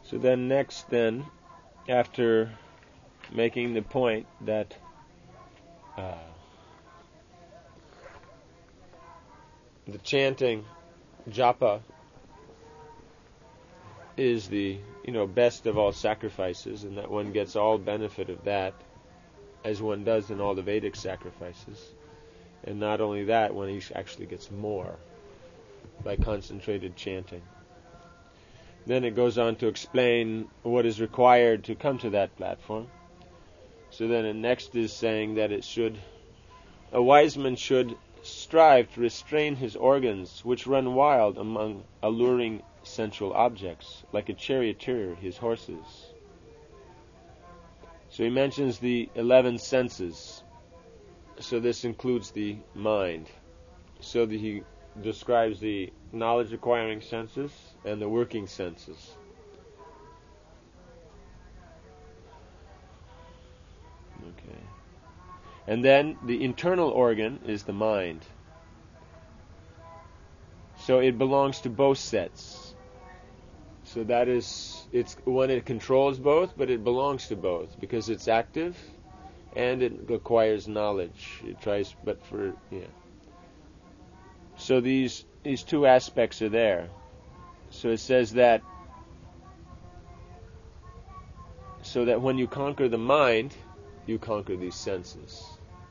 So then next then, after making the point that the chanting japa is the best of all sacrifices, and that one gets all benefit of that, as one does in all the Vedic sacrifices. And not only that, one actually gets more by concentrated chanting. Then it goes on to explain what is required to come to that platform. So then it next is saying that a wise man should strive to restrain his organs, which run wild among alluring sensual objects, like a charioteer his horses. So he mentions the 11 senses. So this includes the mind. So that he describes the knowledge-acquiring senses and the working senses. Okay. And then the internal organ is the mind. So it belongs to both sets. So that is, it controls both, but it belongs to both because it's active and it acquires knowledge. It tries, So these two aspects are there. So it says that so that when you conquer the mind, you conquer these senses.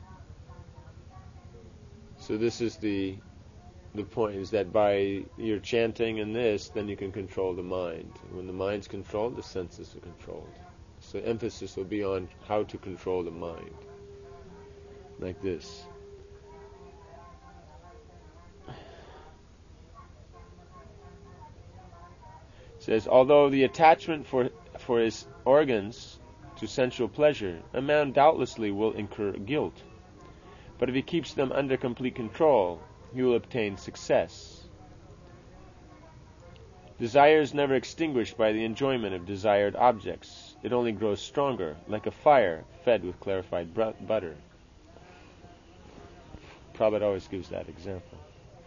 So this is the point, is that by your chanting and this, then you can control the mind. When the mind's controlled, the senses are controlled. So emphasis will be on how to control the mind. Like this. It says, although the attachment for his organs to sensual pleasure, a man doubtlessly will incur guilt. But if he keeps them under complete control, he will obtain success. Desire is never extinguished by the enjoyment of desired objects. It only grows stronger, like a fire fed with clarified butter. Prabhupada always gives that example.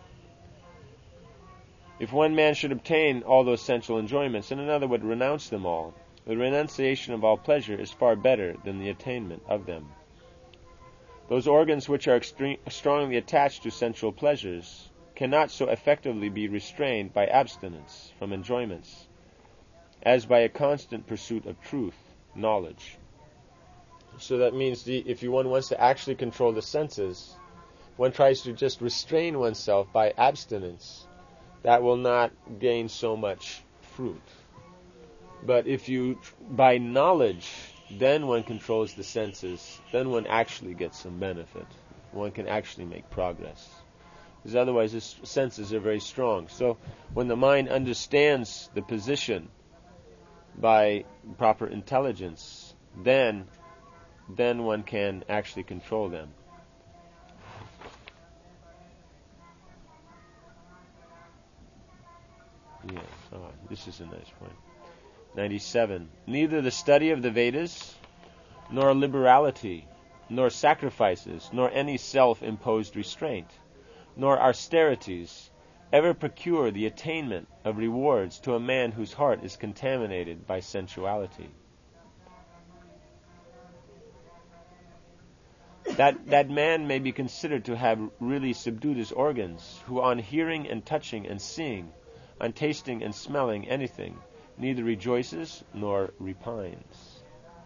If one man should obtain all those sensual enjoyments, and another would renounce them all, the renunciation of all pleasure is far better than the attainment of them. Those organs which are strongly attached to sensual pleasures cannot so effectively be restrained by abstinence from enjoyments as by a constant pursuit of truth, knowledge. So that means if one wants to actually control the senses, one tries to just restrain oneself by abstinence. That will not gain so much fruit. But if you, by knowledge, then one controls the senses, then one actually gets some benefit. One can actually make progress. Because otherwise the senses are very strong. So when the mind understands the position by proper intelligence, then one can actually control them. Yes, this is a nice point. 97. Neither the study of the Vedas, nor liberality, nor sacrifices, nor any self-imposed restraint, nor austerities ever procure the attainment of rewards to a man whose heart is contaminated by sensuality. That man may be considered to have really subdued his organs, who on hearing and touching and seeing, on tasting and smelling anything, neither rejoices nor repines.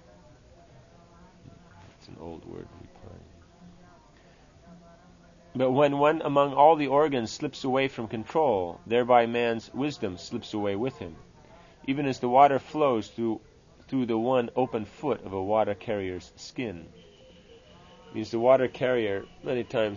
It's an old word, repine. But when one among all the organs slips away from control, thereby man's wisdom slips away with him, even as the water flows through the one open foot of a water carrier's skin. It means the water carrier, many times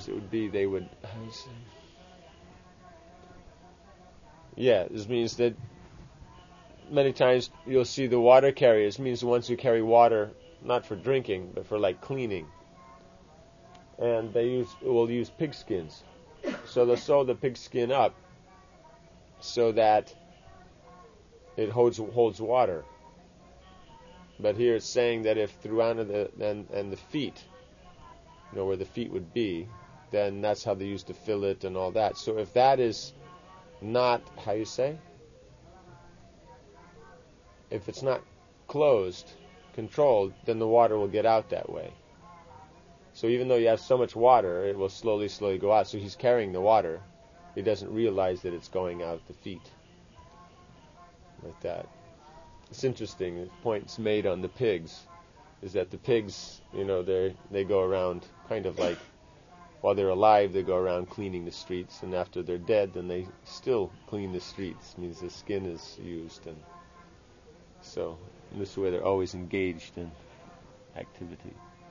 this means that many times you'll see the water carriers, means the ones who carry water not for drinking, but for like cleaning. And they will use pig skins. So they'll sew the pig skin up so that it holds water. But here it's saying that if throughout and the feet, where the feet would be, then that's how they used to fill it and all that. So if that is not, how you say? if it's not closed, controlled, then the water will get out that way. So even though you have so much water, it will slowly go out. So he's carrying the water. He doesn't realize that it's going out the feet. Like that. It's interesting. The point's made on the pigs, is that the pigs, they go around kind of like, while they're alive, they go around cleaning the streets, and after they're dead, then they still clean the streets. It means the skin is used, and so in this way they're always engaged in activity.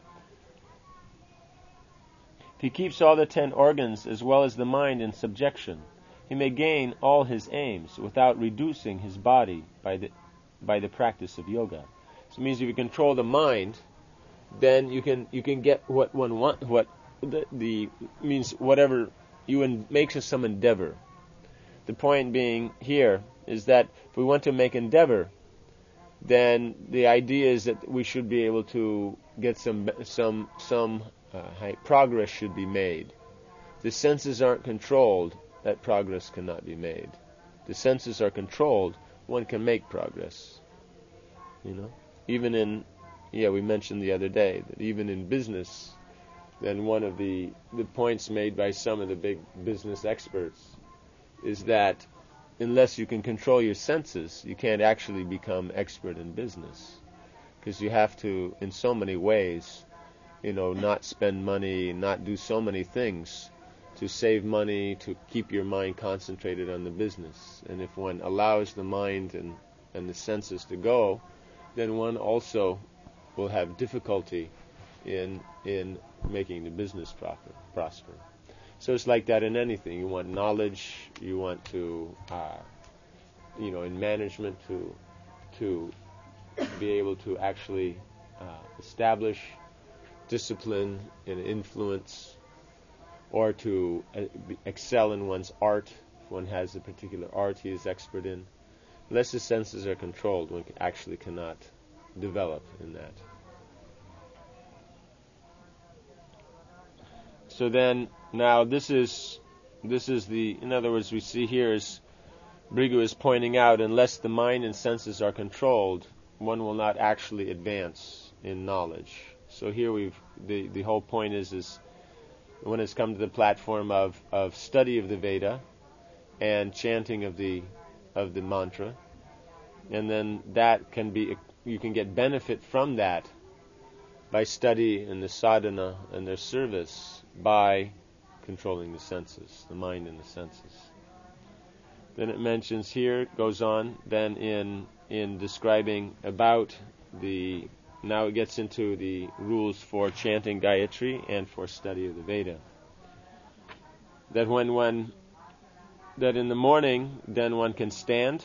If he keeps all the 10 organs as well as the mind in subjection, he may gain all his aims without reducing his body by the practice of yoga. So it means if you control the mind, then you can get what one want, what the means whatever makes us some endeavor. The point being here is that if we want to make endeavor, then the idea is that we should be able to get some progress should be made. If the senses aren't controlled, that progress cannot be made. If the senses are controlled, one can make progress. Even we mentioned the other day that even in business, then one of the points made by some of the big business experts is that unless you can control your senses, you can't actually become expert in business, because you have to, in so many ways, not spend money, not do so many things to save money, to keep your mind concentrated on the business. And if one allows the mind and the senses to go, then one also will have difficulty in making the business prosper. So it's like that in anything. You want knowledge, you want to, in management, to be able to actually establish discipline and influence, or to excel in one's art, if one has a particular art he is expert in. Unless the senses are controlled, one actually cannot develop in that. So then, now this is in other words, we see here is Bhrigu is pointing out, unless the mind and senses are controlled, one will not actually advance in knowledge. So here the whole point is when it's come to the platform of study of the Veda and chanting of the mantra, and then that can be, you can get benefit from that by study and the sadhana and their service by controlling the senses, the mind and the senses. Then it mentions here, goes on, then in describing about now it gets into the rules for chanting Gayatri and for study of the Veda. That that in the morning, then one can stand.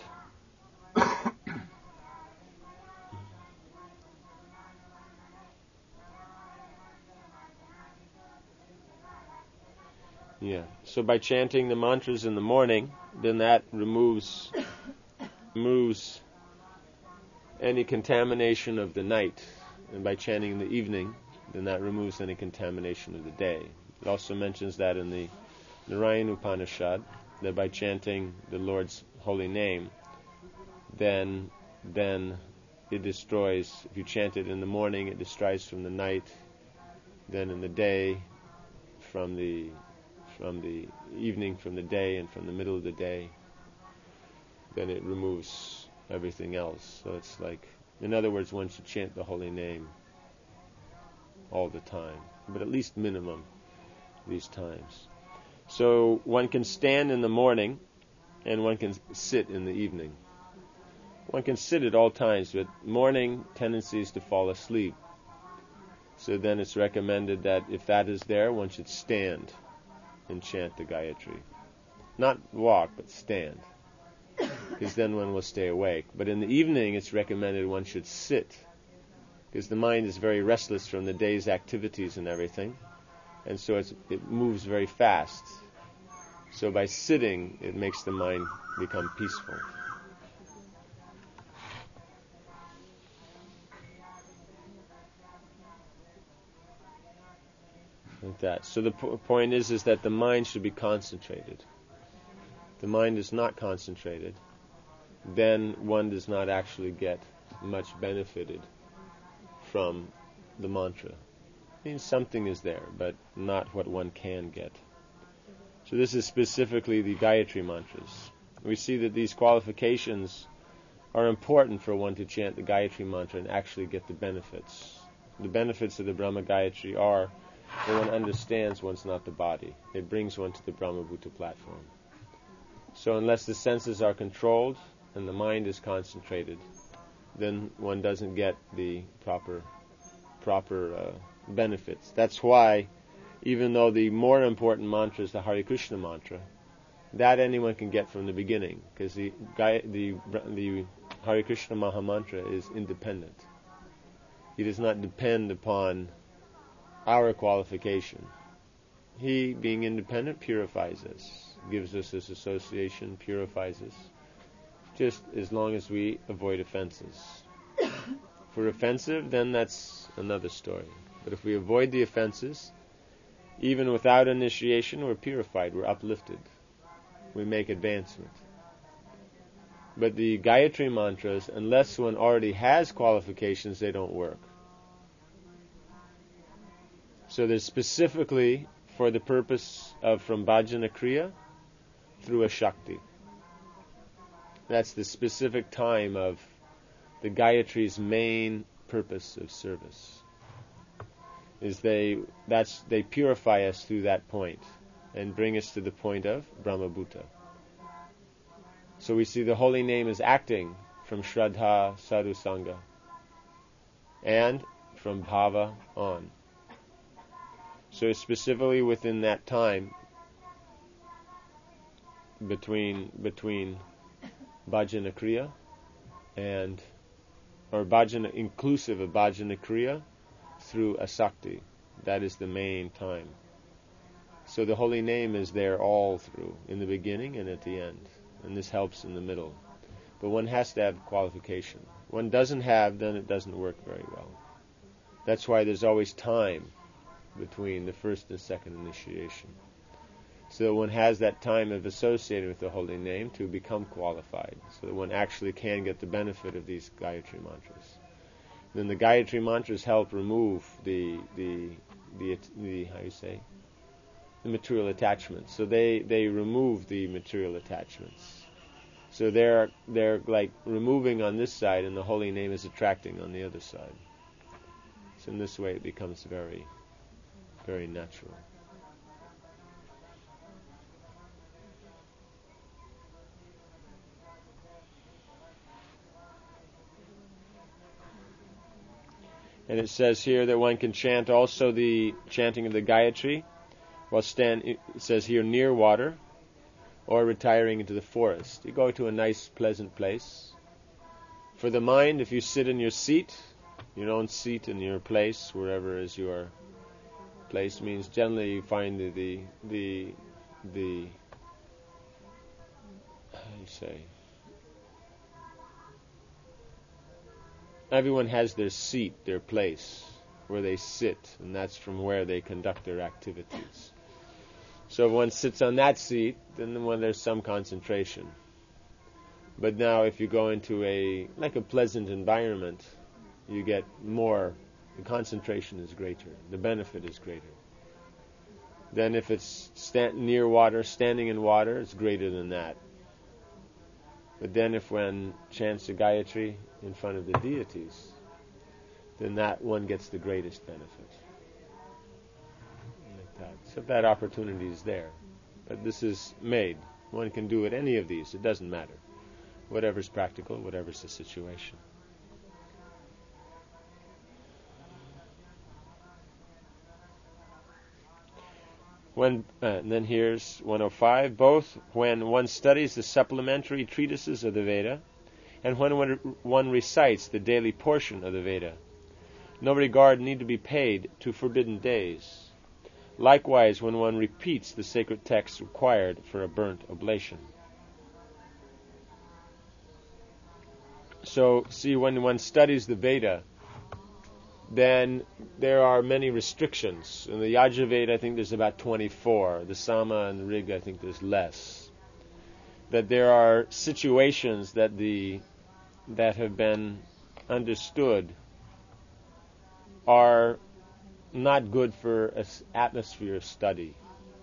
Yeah. So by chanting the mantras in the morning, then that removes any contamination of the night. And by chanting in the evening, then that removes any contamination of the day. It also mentions that in the Narayana Upanishad, that by chanting the Lord's holy name, then it destroys, if you chant it in the morning, it destroys from the night, then in the day, from the evening, from the day, and from the middle of the day, then it removes everything else. So it's like, in other words, one should chant the holy name all the time, but at least minimum these times. So one can stand in the morning, and one can sit in the evening. One can sit at all times, but morning tendency is to fall asleep. So then it's recommended that if that is there, one should stand and chant the Gayatri. Not walk, but stand, because then one will stay awake. But in the evening, it's recommended one should sit, because the mind is very restless from the day's activities and everything, and so it moves very fast. So by sitting, it makes the mind become peaceful. Like that. So the point is that the mind should be concentrated. The mind is not concentrated, then one does not actually get much benefited from the mantra. It means something is there, but not what one can get. So this is specifically the Gayatri mantras. We see that these qualifications are important for one to chant the Gayatri mantra and actually get the benefits. The benefits of the Brahma Gayatri are that one understands one's not the body. It brings one to the Brahma-Bhuta platform. So unless the senses are controlled and the mind is concentrated, then one doesn't get the proper benefits. That's why, even though the more important mantra is the Hare Krishna mantra, that anyone can get from the beginning, because the Hare Krishna Maha Mantra is independent. He does not depend upon our qualification. He, being independent, purifies us, gives us this association, purifies us, just as long as we avoid offenses. If we're offensive, then that's another story. But if we avoid the offenses, even without initiation, we're purified, we're uplifted, we make advancement. But the Gayatri mantras, unless one already has qualifications, they don't work. So they're specifically for the purpose of from Bhajana Kriya through a Shakti. That's the specific time of the Gayatri's main purpose of service. They purify us through that point and bring us to the point of Brahma-Bhuta. So we see the holy name is acting from Shraddha, Sadhu Sangha, and from Bhava on. So specifically within that time between Bhajana Kriya or Bhajana inclusive of Bhajana Kriya through Asakti, that is the main time. So the holy name is there all through, in the beginning and at the end. And this helps in the middle. But one has to have qualification. One doesn't have, then it doesn't work very well. That's why there's always time between the first and second initiation. So that one has that time of associating with the holy name to become qualified, so that one actually can get the benefit of these Gayatri mantras. Then the Gayatri mantras help remove the material attachments. So they remove the material attachments. So they're like removing on this side, and the holy name is attracting on the other side. So in this way it becomes very, very natural. And it says here that one can chant also the chanting of the Gayatri while it says here, near water, or retiring into the forest. You go to a nice, pleasant place. For the mind, if you sit in your seat, your own seat in your place, wherever is your place, means generally you find the how do you say? Everyone has their seat, their place, where they sit, and that's from where they conduct their activities. So if one sits on that seat, then when there's some concentration. But now if you go into a pleasant environment, you get more, the concentration is greater, the benefit is greater. Then if it's near water, standing in water, it's greater than that. But then if one chants the Gayatri in front of the deities, then that one gets the greatest benefit. Like that. So that opportunity is there. But this is made. One can do it, any of these, it doesn't matter. Whatever's practical, whatever's the situation. And then here's 105. Both when one studies the supplementary treatises of the Veda and when one recites the daily portion of the Veda, no regard need to be paid to forbidden days. Likewise, when one repeats the sacred texts required for a burnt oblation. So, see, when one studies the Veda, then there are many restrictions. In the Yajurveda, I think there's about 24. The Sama and the Rig, I think there's less. that there are situations that have been understood are not good for an atmosphere of study.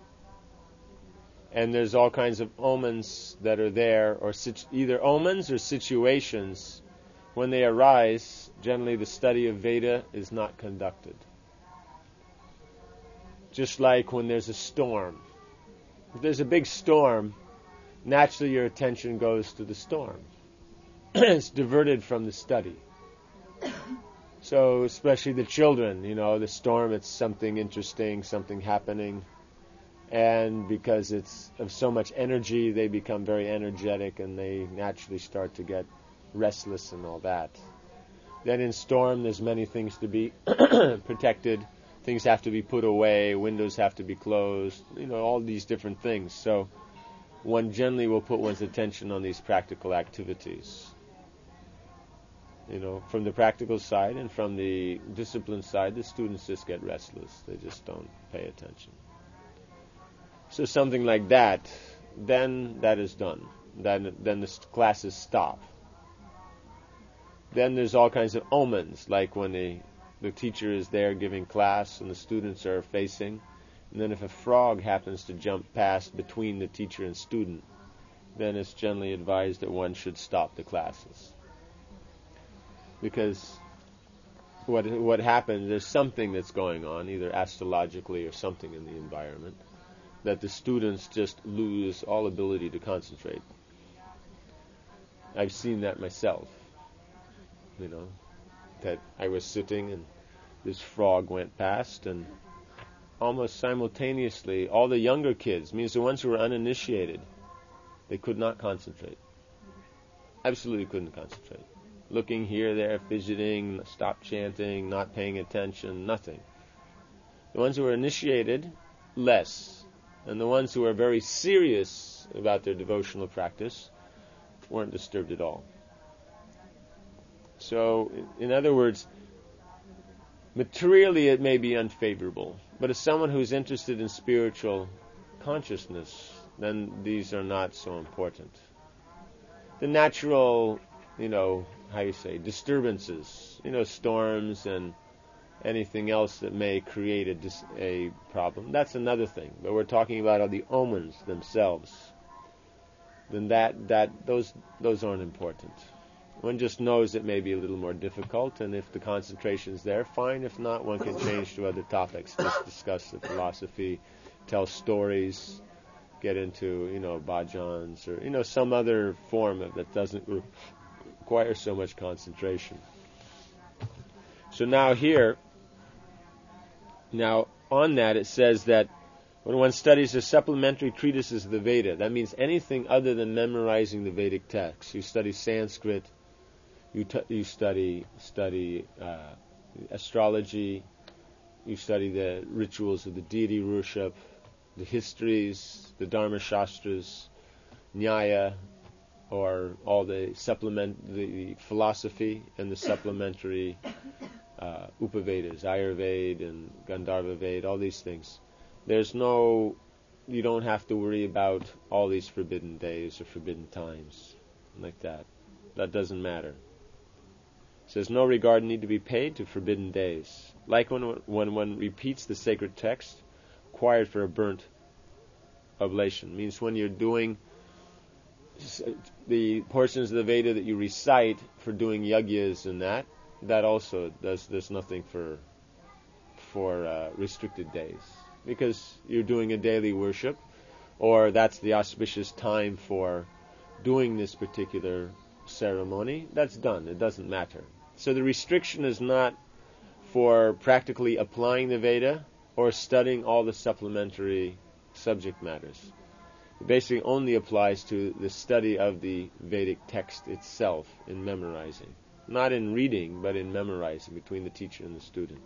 And there's all kinds of omens that are there, or either omens or situations. When they arise, generally the study of Veda is not conducted. Just like when there's a storm. If there's a big storm, naturally your attention goes to the storm. It's diverted from the study. So especially the children, the storm, it's something interesting, something happening. And because it's of so much energy, they become very energetic and they naturally start to get restless and all that. Then in storm, there's many things to be protected. Things have to be put away, windows have to be closed, all these different things. So one generally will put one's attention on these practical activities. From the practical side and from the discipline side, the students just get restless. They just don't pay attention. So something like that, then that is done. Then the classes stop. Then there's all kinds of omens, like when the teacher is there giving class and the students are facing, and then if a frog happens to jump past between the teacher and student, then it's generally advised that one should stop the classes. Because what happens, there's something that's going on, either astrologically or something in the environment, that the students just lose all ability to concentrate. I've seen that myself. That I was sitting and this frog went past, and almost simultaneously all the younger kids, means the ones who were uninitiated, they could not concentrate. Absolutely couldn't concentrate. Looking here, there, fidgeting, stop chanting, not paying attention, nothing. The ones who were initiated, less. And the ones who are very serious about their devotional practice weren't disturbed at all. So, in other words, materially it may be unfavorable, but as someone who's interested in spiritual consciousness, then these are not so important. The natural, disturbances, storms and anything else that may create a problem, that's another thing. But we're talking about the omens themselves. Then those aren't important. One just knows it may be a little more difficult, and if the concentration's there, fine. If not, one can change to other topics. Just discuss the philosophy, tell stories, get into, bhajans, or, some other form that doesn't require so much concentration. So now on that it says that when one studies the supplementary treatises of the Veda, that means anything other than memorizing the Vedic text. You study Sanskrit, you study astrology, you study the rituals of the deity worship, the histories, the Dharma Shastras, Nyaya, or all the philosophy and the supplementary Upavedas, Ayurveda and Gandharva Veda, all these things. You don't have to worry about all these forbidden days or forbidden times like that. That doesn't matter. It says no regard need to be paid to forbidden days. Like when one repeats the sacred text, required for a burnt oblation. Means when you're doing the portions of the Veda that you recite for doing yagyas and that also there's nothing for restricted days. Because you're doing a daily worship, or that's the auspicious time for doing this particular ceremony, that's done. It doesn't matter. So the restriction is not for practically applying the Veda or studying all the supplementary subject matters. It basically only applies to the study of the Vedic text itself in memorizing. Not in reading, but in memorizing between the teacher and the student.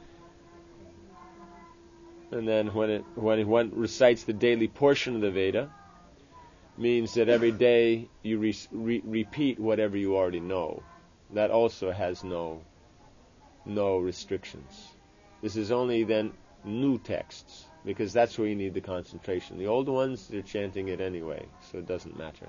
And then when one recites the daily portion of the Veda, means that every day you repeat whatever you already know. That also has no restrictions. This is only then new texts. because that's where you need the concentration. The old ones, they're chanting it anyway, so it doesn't matter.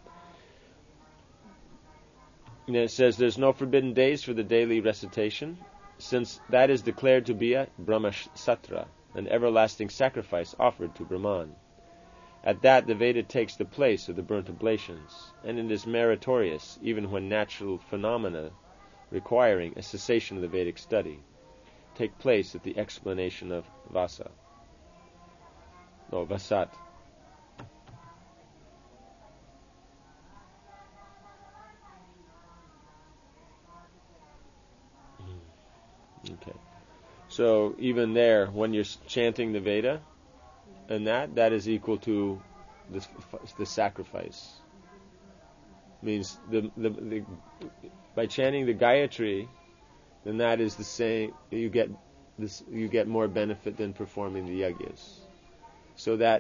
And then it says there's no forbidden days for the daily recitation, since that is declared to be a Brahmasatra, an everlasting sacrifice offered to Brahman. At that, the Veda takes the place of the burnt oblations, and it is meritorious, even when natural phenomena requiring a cessation of the Vedic study take place at the explanation of Vasat. Okay. So even there, when you're chanting the Veda, and that is equal to the sacrifice. Means the by chanting the Gayatri, then that is the same. You get more benefit than performing the yajnas. So that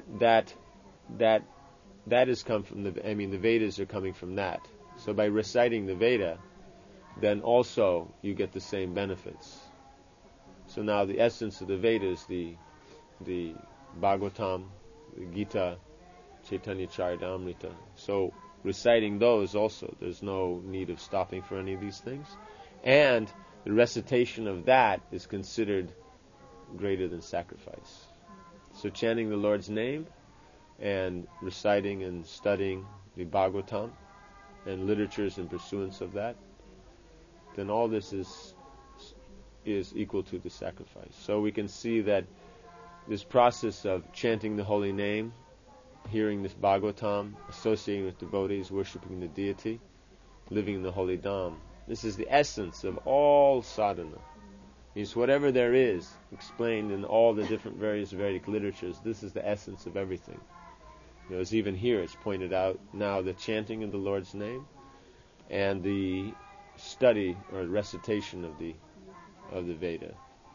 is come from the Vedas are coming from that. So by reciting the Veda, then also you get the same benefits. So now the essence of the Vedas, the Bhagavatam, the Gita, Chaitanya Charitamrita. So reciting those also, there's no need of stopping for any of these things. And the recitation of that is considered greater than sacrifice. So chanting the Lord's name and reciting and studying the Bhagavatam and literatures in pursuance of that, then all this is equal to the sacrifice. So we can see that this process of chanting the holy name, hearing this Bhagavatam, associating with devotees, worshipping the deity, living in the holy Dham, this is the essence of all sadhana. Means whatever there is explained in all the different various Vedic literatures, this is the essence of everything. As even here it's pointed out now, the chanting of the Lord's name and the study or recitation of the Veda.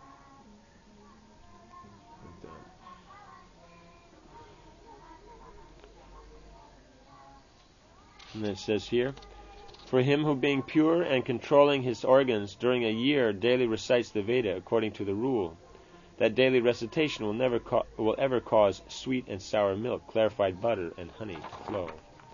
And then it says here, for him who being pure and controlling his organs during a year daily recites the Veda according to the rule, that daily recitation will ever cause sweet and sour milk, clarified butter, and honey to flow.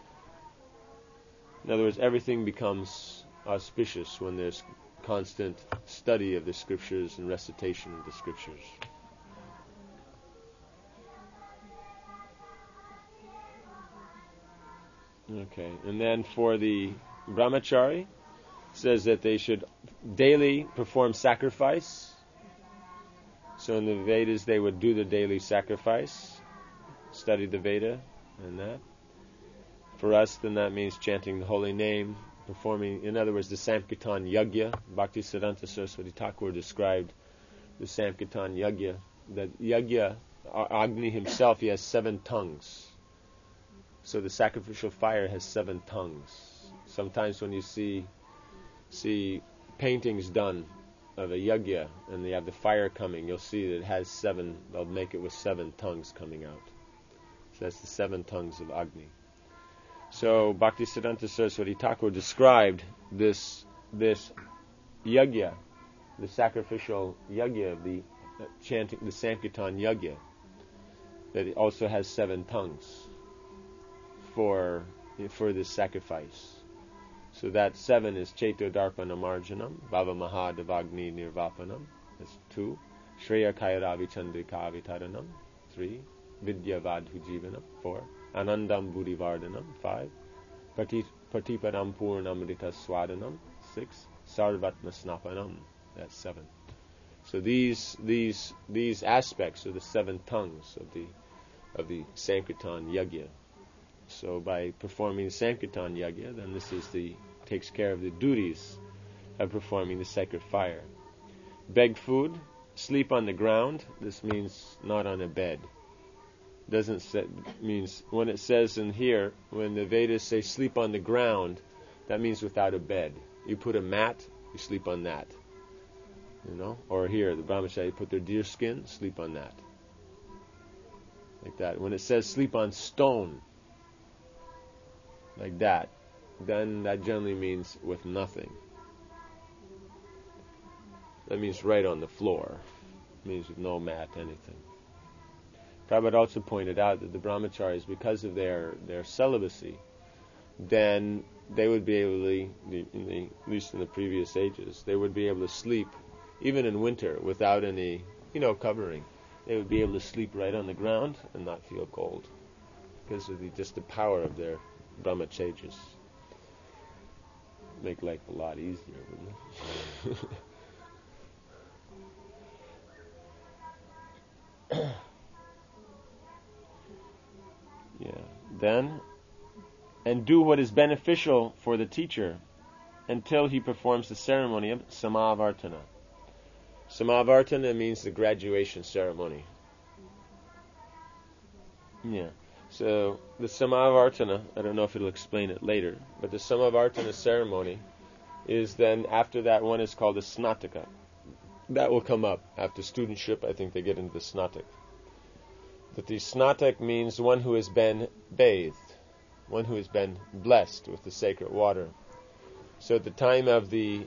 In other words, everything becomes auspicious when there's constant study of the scriptures and recitation of the scriptures. Okay, and then for the brahmachari, it says that they should daily perform sacrifice. So in the Vedas they would do the daily sacrifice, study the Veda and that. For us, then that means chanting the holy name, performing, in other words, the Sankirtan Yajna. Bhaktisiddhanta Saraswati Thakur described the Sankirtan Yajna, that Yajna, Agni himself, he has 7 tongues. So the sacrificial fire has 7 tongues. Sometimes when you see paintings done of a yajna and they have the fire coming, you'll see that it has 7, they'll make it with 7 tongues coming out. So that's the 7 tongues of Agni. So Bhaktisiddhanta Saraswati Thakur described this yajna, the sacrificial yajna, the chanting, the Sankirtan yajna, that it also has 7 tongues for this sacrifice. So that 7 is Cheto Darpana Marjanam, Bhava Mahadavagni Nirvapanam, that's 2. Shreya Kayaravi Chandrika Avitaranam, 3. Vidya Vadhu Jivanam, 4. Anandam Buddhivardhanam, 5. Patipadam Purnamrita Swadanam, 6. Sarvatma Snapanam, that's 7. So these aspects are the 7 tongues of the Sankirtan Yajna. So by performing Sankirtan Yajna, then this takes care of the duties of performing the sacred fire. Beg food, sleep on the ground. This means not on a bed. Means when it says in here, when the Vedas say sleep on the ground, that means without a bed. You put a mat, you sleep on that. Or here, the brahmachari put their deer skin, sleep on that. Like that. When it says sleep on stone, like that, then that generally means with nothing. That means right on the floor. It means with no mat, anything. Prabhupada also pointed out that the brahmacharis, because of their celibacy, then they would be able to, at least in the previous ages, they would be able to sleep, even in winter, without any, covering. They would be able to sleep right on the ground and not feel cold, because of just the power of their brahmacharis. Make life a lot easier, wouldn't it? Yeah. Then, and do what is beneficial for the teacher until he performs the ceremony of Samavartana. Samavartana means the graduation ceremony. Yeah. So the Samavartana, I don't know if it'll explain it later, but the Samavartana ceremony is then, after that one is called a Snataka. That will come up after studentship. I think they get into the Snatak. That the Snatak means one who has been bathed, one who has been blessed with the sacred water. So at the time of the,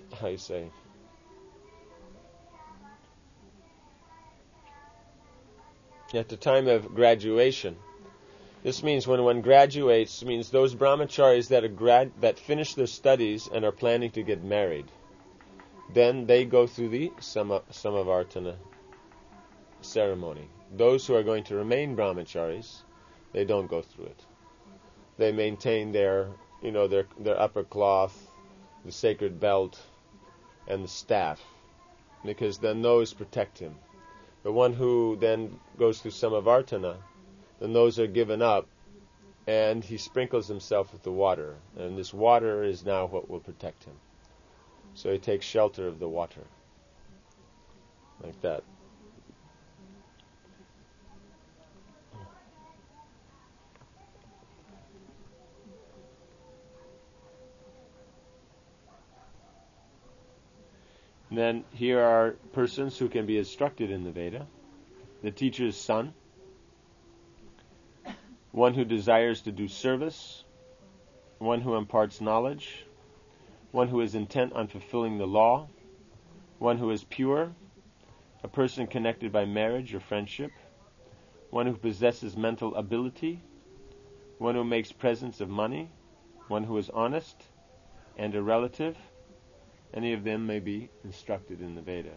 at the time of graduation, this means when one graduates, means those brahmacharis that finish their studies and are planning to get married, then they go through the Samavartana ceremony. Those who are going to remain brahmacharis, they don't go through it. They maintain their upper cloth, the sacred belt, and the staff, because then those protect him. The one who then goes through Samavartana, then those are given up, and he sprinkles himself with the water, and this water is now what will protect him. So he takes shelter of the water, like that. And then here are persons who can be instructed in the Veda. The teacher's son, one who desires to do service, one who imparts knowledge, one who is intent on fulfilling the law, one who is pure, a person connected by marriage or friendship, one who possesses mental ability, one who makes presents of money, one who is honest, and a relative. Any of them may be instructed in the Veda.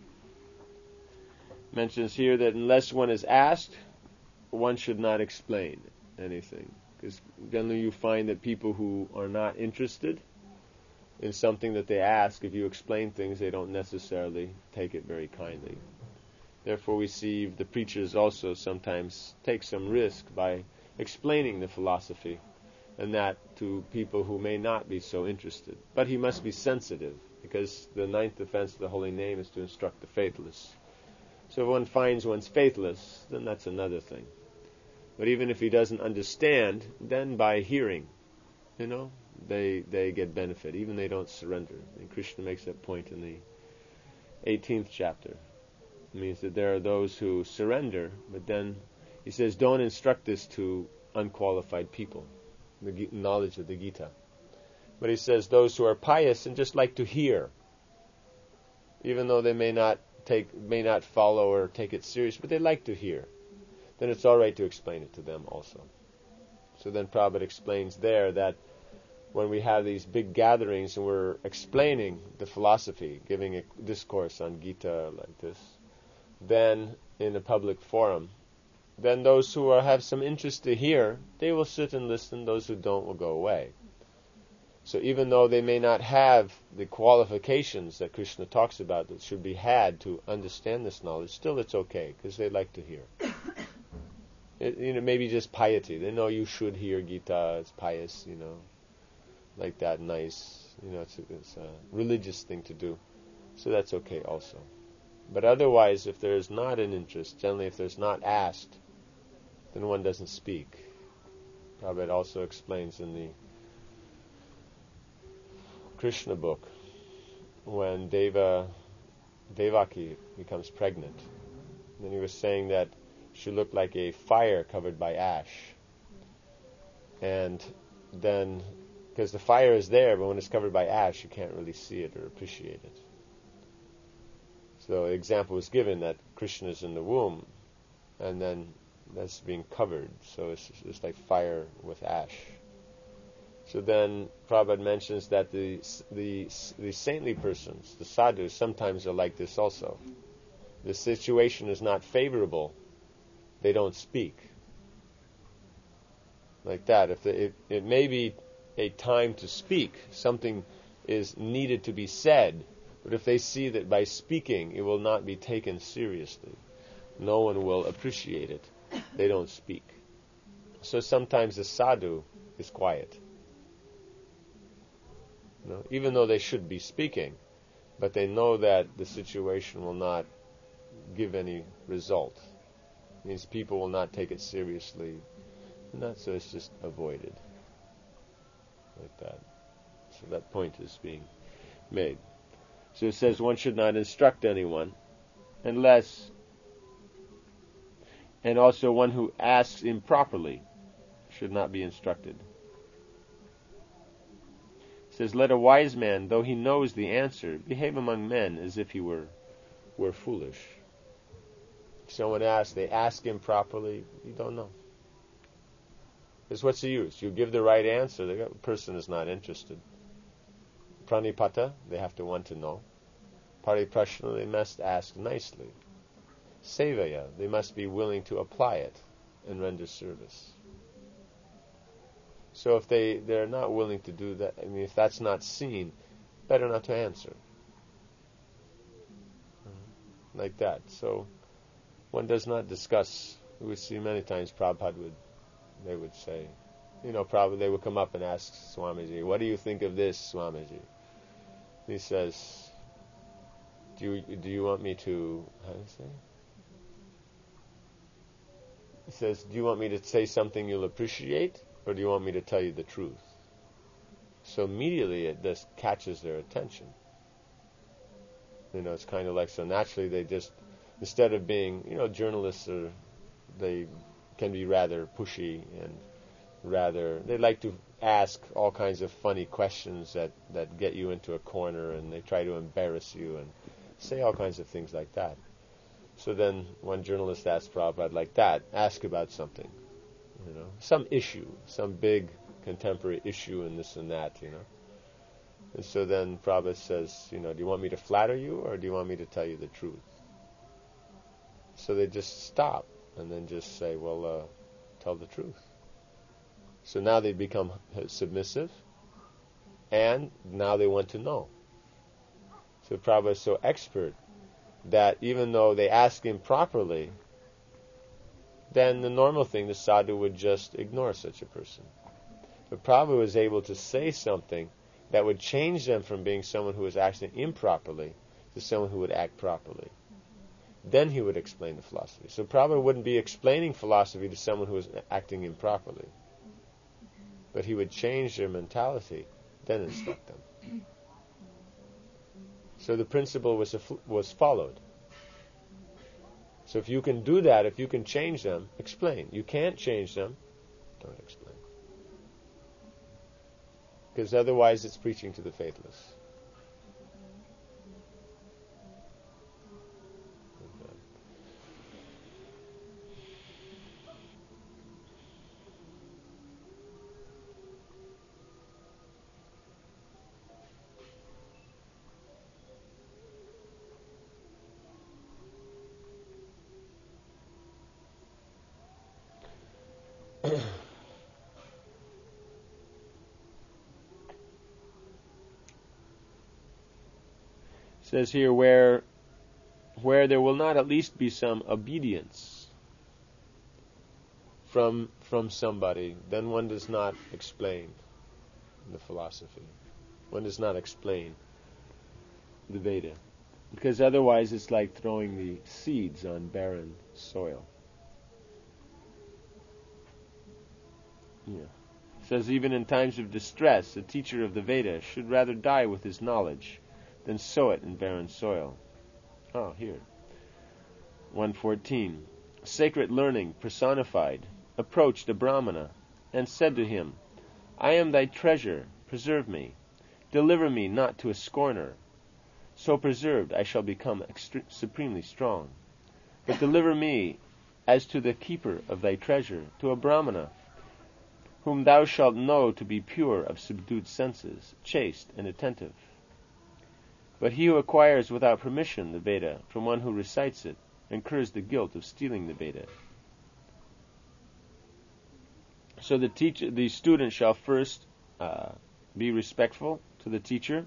Mentions here that unless one is asked, one should not explain anything. Because generally you find that people who are not interested in something that they ask, if you explain things, they don't necessarily take it very kindly. Therefore we see the preachers also sometimes take some risk by explaining the philosophy, and that to people who may not be so interested. But he must be sensitive, because the ninth offense of the holy name is to instruct the faithless. So if one finds one's faithless, then that's another thing. But even if he doesn't understand, then by hearing, they get benefit. Even they don't surrender. And Krishna makes that point in the 18th chapter. It means that there are those who surrender, but then he says, don't instruct this to unqualified people, the knowledge of the Gita. But he says those who are pious and just like to hear, even though they may not follow or take it serious, but they like to hear, then it's all right to explain it to them also. So then Prabhupada explains there that when we have these big gatherings and we're explaining the philosophy, giving a discourse on Gita like this, then in a public forum, then those who have some interest to hear, they will sit and listen. Those who don't will go away. So even though they may not have the qualifications that Krishna talks about that should be had to understand this knowledge, still it's okay, because they like to hear. Maybe just piety. They know you should hear Gita, it's pious, like that, nice. It's a religious thing to do. So that's okay also. But otherwise, if there is not an interest, generally if there's not asked, then one doesn't speak. Prabhupada also explains in the Krishna book, when Devaki becomes pregnant, and he was saying that she looked like a fire covered by ash. And then, because the fire is there, but when it's covered by ash, you can't really see it or appreciate it. So the example was given that Krishna is in the womb, and then that's being covered. So it's like fire with ash. So then Prabhupada mentions that the saintly persons, the sadhus, sometimes are like this also. The situation is not favorable, they don't speak. Like that. It may be a time to speak, something is needed to be said, but if they see that by speaking it will not be taken seriously, no one will appreciate it, they don't speak. So sometimes the sadhu is quiet. Even though they should be speaking, but they know that the situation will not give any result. It means people will not take it seriously, so it's just avoided. Like that. So that point is being made. So it says one should not instruct anyone unless, and also one who asks improperly should not be instructed. It says, let a wise man, though he knows the answer, behave among men as if he were foolish. If someone asks, they ask improperly, you don't know. Because what's the use? You give the right answer, the person is not interested. Pranipata, they have to want to know. Pariprashna, they must ask nicely. Sevaya, they must be willing to apply it and render service. So if they're not willing to do that, if that's not seen, better not to answer. Like that. So one does not discuss. We see many times Prabhupada they would say, Prabhupada, they would come up and ask Swamiji, what do you think of this, Swamiji? He says, do you want me to, how do you say? He says, do you want me to say something you'll appreciate, or do you want me to tell you the truth? So immediately it just catches their attention. It's kind of like, so naturally they just, instead of being, journalists they can be rather pushy and they like to ask all kinds of funny questions that get you into a corner, and they try to embarrass you and say all kinds of things like that. So then one journalist asked Prabhupada like that, ask about something. Some issue, some big contemporary issue and this and that, And so then Prabhupada says, do you want me to flatter you, or do you want me to tell you the truth? So they just stop and then just say, well, tell the truth. So now they become submissive, and now they want to know. So Prabhupada is so expert that even though they ask him properly, then the normal thing, the sadhu would just ignore such a person. But Prabhupada was able to say something that would change them from being someone who was acting improperly to someone who would act properly. Then he would explain the philosophy. So Prabhupada wouldn't be explaining philosophy to someone who was acting improperly, but he would change their mentality, then instruct them. So the principle was followed. So if you can do that, if you can change them, explain. You can't change them, don't explain. Because otherwise it's preaching to the faithless. Says here, where there will not at least be some obedience from somebody, then one does not explain the philosophy. One does not explain the Veda, because otherwise it's like throwing the seeds on barren soil. Yeah. It says even in times of distress, a teacher of the Veda should rather die with his knowledge than sow it in barren soil. Oh, here. 114. Sacred learning personified approached a Brahmana and said to him, I am thy treasure, preserve me. Deliver me not to a scorner. So preserved I shall become supremely strong. But deliver me as to the keeper of thy treasure, to a Brahmana, whom thou shalt know to be pure of subdued senses, chaste and attentive. But he who acquires without permission the Veda from one who recites it incurs the guilt of stealing the Veda. So the student shall first be respectful to the teacher.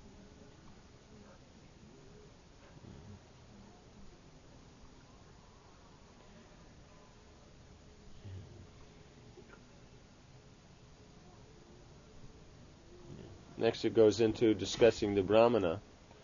Next it goes into discussing the Brahmana.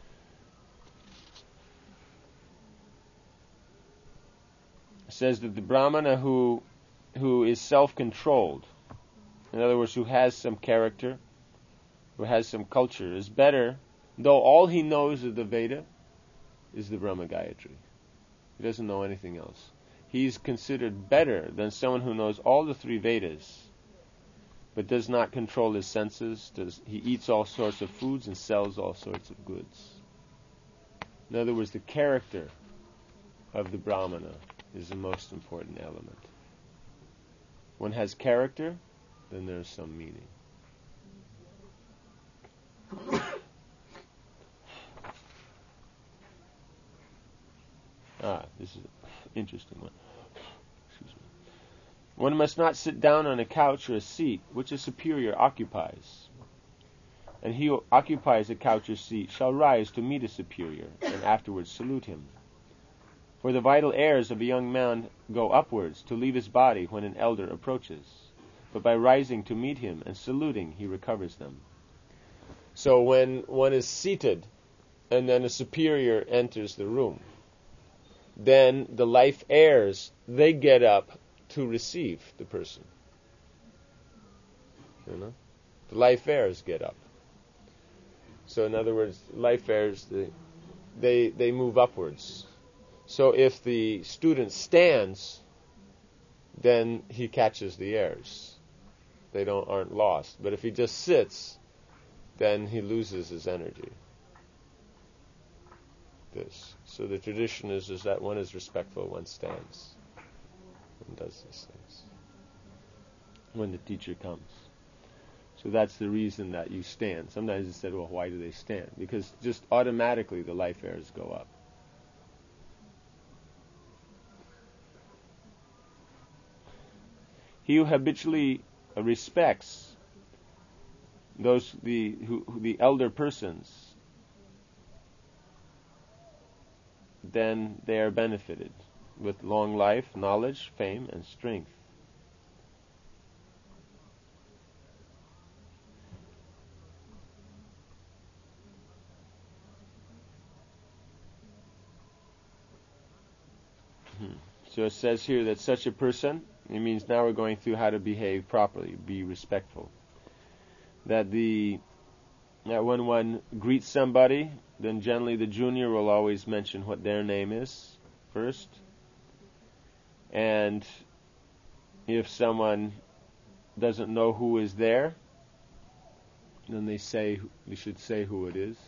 It says that the Brahmana who is self-controlled, in other words, who has some character, who has some culture, is better, though all he knows of the Veda is the Brahma Gayatri. He doesn't know anything else. He's considered better than someone who knows all the three Vedas, but does not control his senses. He eats all sorts of foods and sells all sorts of goods. In other words, the character of the Brahmana is the most important element. One has character, then there's some meaning. This is an interesting one. Excuse me. One must not sit down on a couch or a seat which a superior occupies. And he who occupies a couch or seat shall rise to meet a superior, and afterwards salute him. For the vital airs of a young man go upwards to leave his body when an elder approaches, but by rising to meet him and saluting he recovers them. So when one is seated and then a superior enters the room, then the life airs, they get up to receive the person. The life airs get up. So in other words, life airs, they move upwards. So if the student stands, then he catches the airs. They aren't lost. But if he just sits, then he loses his energy. So the tradition is that one is respectful, one stands and does these things when the teacher comes. So that's the reason that you stand. Sometimes it's said, well, why do they stand? Because just automatically the life airs go up. He who habitually respects the elder persons, then they are benefited with long life, knowledge, fame, and strength. So it says here that such a person, it means now we're going through how to behave properly, be respectful. That when one greets somebody, then generally the junior will always mention what their name is first. And if someone doesn't know who is there, then they should say who it is.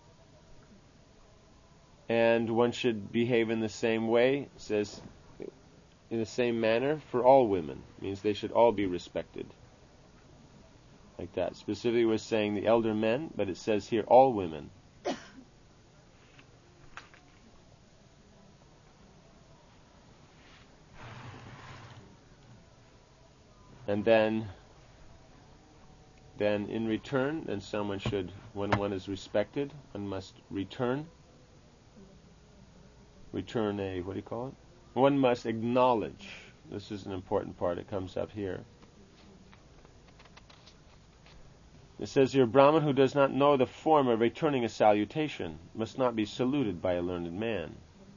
And one should behave in the same way, it says, in the same manner for all women. It means they should all be respected. Like that. Specifically we're saying the elder men, but it says here all women. And then in return, then someone should, when one is respected, one must return a, what do you call it? One must acknowledge. This is an important part. It comes up here. It says here, Brahman who does not know the form of returning a salutation must not be saluted by a learned man.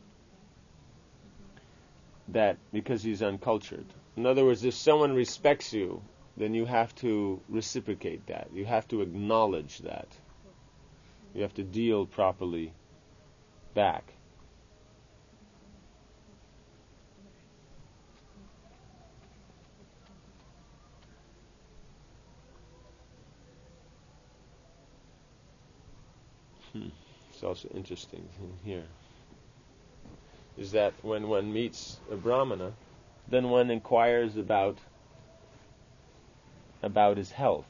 That, because he's uncultured. In other words, if someone respects you, then you have to reciprocate that. You have to acknowledge that. You have to deal properly back. It's also interesting in here. is that when one meets a Brahmana, then one inquires about his health.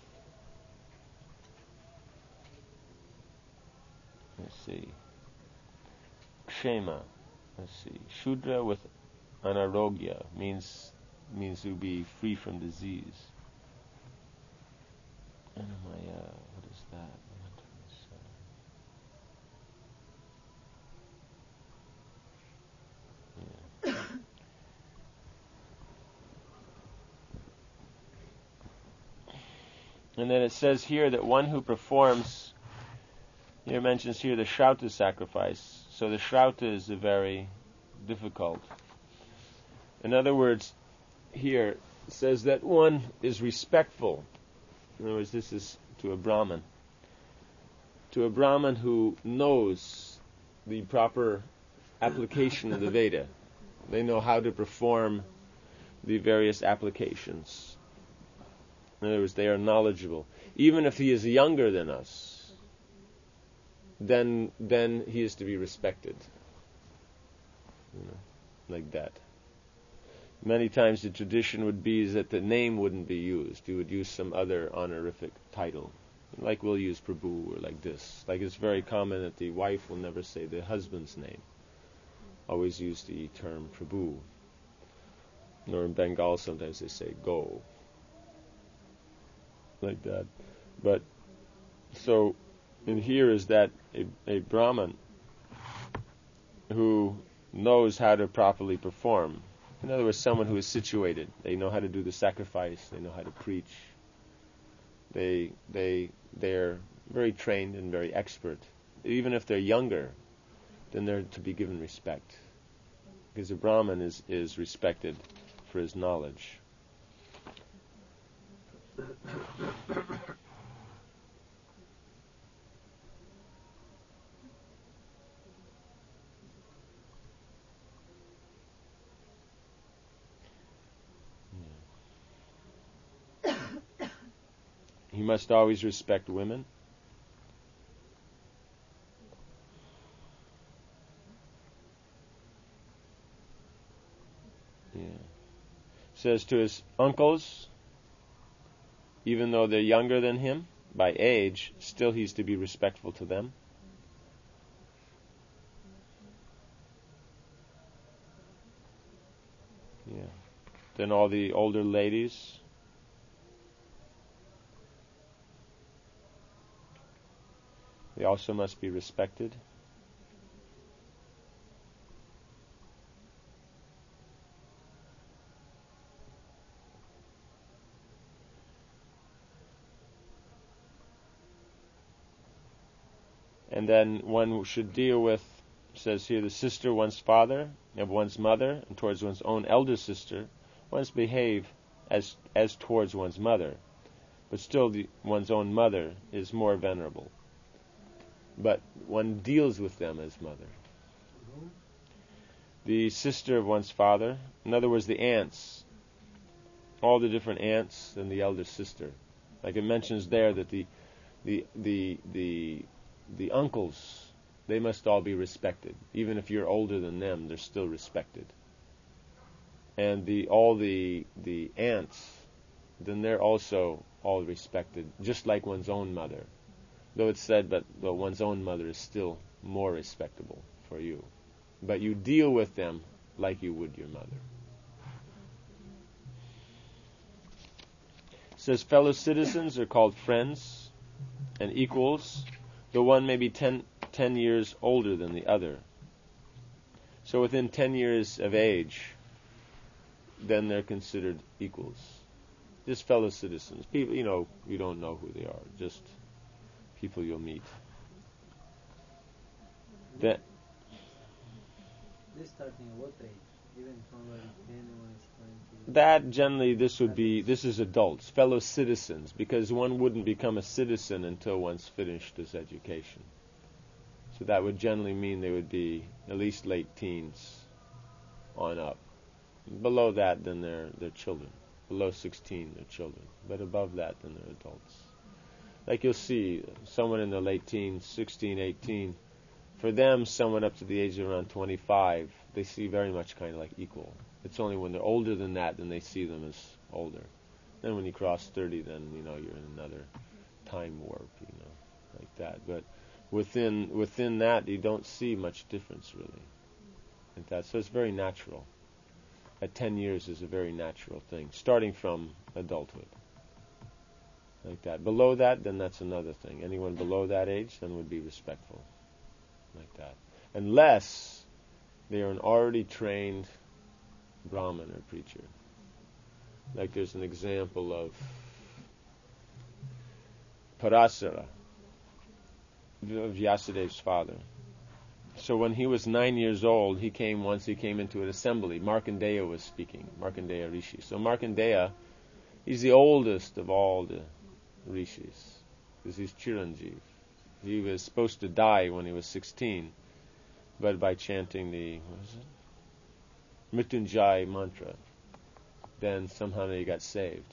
Let's see. Kshema. Let's see. Shudra with anarogya means to be free from disease. Anamaya, what is that? Yeah. And then it says here that one who performs, it mentions here the Shrauta sacrifice. So the Shrauta is a very difficult. In other words, here it says that one is respectful. In other words, this is to a Brahmin. To a Brahmin who knows the proper application of the Veda. They know how to perform the various applications. In other words, they are knowledgeable. Even if he is younger than us, then he is to be respected. Like that. Many times the tradition would be is that the name wouldn't be used. You would use some other honorific title. Like we'll use Prabhu or like this. Like it's very common that the wife will never say the husband's name. Always use the term Prabhu. Or in Bengal sometimes they say Go. Like that. But so in here is that a Brahman who knows how to properly perform. In other words, someone who is situated. They know how to do the sacrifice. They know how to preach. They're very trained and very expert. Even if they're younger, then they're to be given respect. Because a Brahman is respected for his knowledge. He must always respect women. Yeah. Says to his uncles, even though they're younger than him by age, still he's to be respectful to them. Yeah. Then all the older ladies. They also must be respected. And then one should deal with, says here, the sister, one's father, of one's mother, and towards one's own elder sister, one must behave as towards one's mother. But still one's own mother is more venerable. But one deals with them as mother. The sister of one's father, in other words, the aunts, all the different aunts and the elder sister. Like it mentions there that the uncles, they must all be respected. Even if you're older than them, they're still respected. And all the aunts, then they're also all respected, just like one's own mother. Though it's said that one's own mother is still more respectable for you. But you deal with them like you would your mother. It says fellow citizens are called friends and equals, though one may be 10 years older than the other. So within 10 years of age, then they're considered equals. Just fellow citizens. People, you don't know who they are. Just people you'll meet. They're starting at what age? Even from 10 or 20? That generally, this is adults, fellow citizens, because one wouldn't become a citizen until one's finished his education. So that would generally mean they would be at least late teens on up. Below that, then they're children. Below 16, they're children. But above that, then they're adults. Like you'll see someone in the late teens, 16, 18, for them, someone up to the age of around 25, they see very much kind of like equal. It's only when they're older than that, then they see them as older. Then when you cross 30, then, you're in another time warp, like that. But within that, you don't see much difference, really. Like that. So it's very natural. At 10 years is a very natural thing, starting from adulthood. Like that. Below that, then that's another thing. Anyone below that age, then would be respectful. Like that. Unless they are an already trained Brahmin or preacher. Like there's an example of Parasara, Vyasadev's father. So when he was 9 years old, he came into an assembly. Markandeya was speaking, Markandeya Rishi. So Markandeya, he's the oldest of all the rishis, because he's Chiranjeev. He was supposed to die when he was 16, but by chanting the Mrityunjay mantra, then somehow he got saved.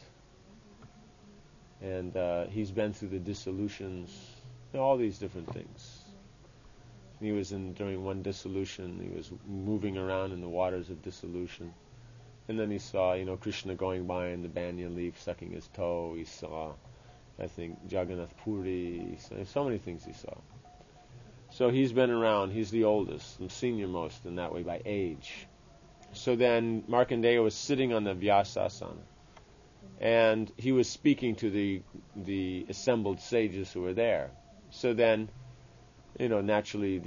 And he's been through the dissolutions, all these different things. He was during one dissolution, he was moving around in the waters of dissolution. And then he saw, Krishna going by in the banyan leaf, sucking his toe. He saw, I think, Jagannath Puri. So many things he saw. So he's been around. He's the oldest, and senior most in that way by age. So then Markandeya was sitting on the Vyasasana, and he was speaking to the assembled sages who were there. So then, naturally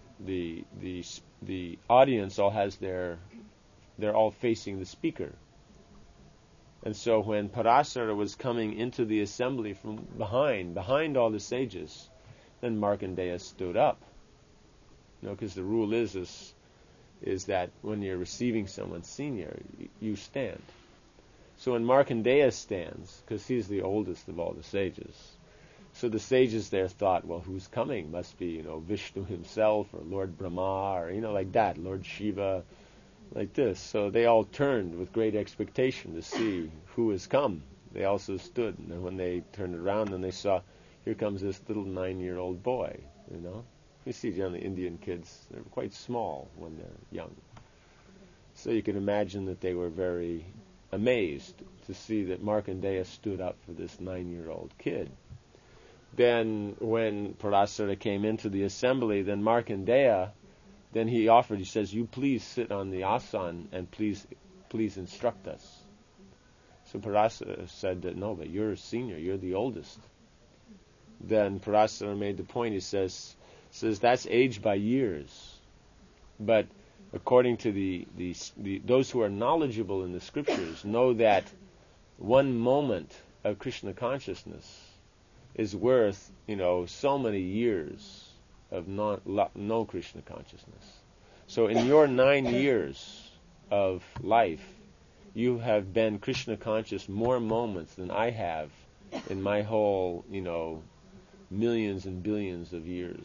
the audience all has they're all facing the speaker. And so when Parasara was coming into the assembly from behind all the sages, then Markandeya stood up. Because the rule is that when you're receiving someone senior, you stand. So when Markandeya stands, because he's the oldest of all the sages, so the sages there thought, well, who's coming? Must be, Vishnu himself, or Lord Brahma, or, like that, Lord Shiva, like this. So they all turned with great expectation to see who has come. They also stood, and then when they turned around, then they saw, here comes this little 9-year-old boy, You see generally Indian kids, they're quite small when they're young. So you can imagine that they were very amazed to see that Markandeya stood up for this 9-year-old kid. Then when Parasara came into the assembly, then Markandeya, then he says, you please sit on the asan and please instruct us. So Parasara said that, no, but you're a senior, you're the oldest. Then Parasara made the point, he says that's age by years. But according to the those who are knowledgeable in the scriptures know that one moment of Krishna consciousness is worth, so many years of no Krishna consciousness. So in your 9 years of life, you have been Krishna conscious more moments than I have in my whole, millions and billions of years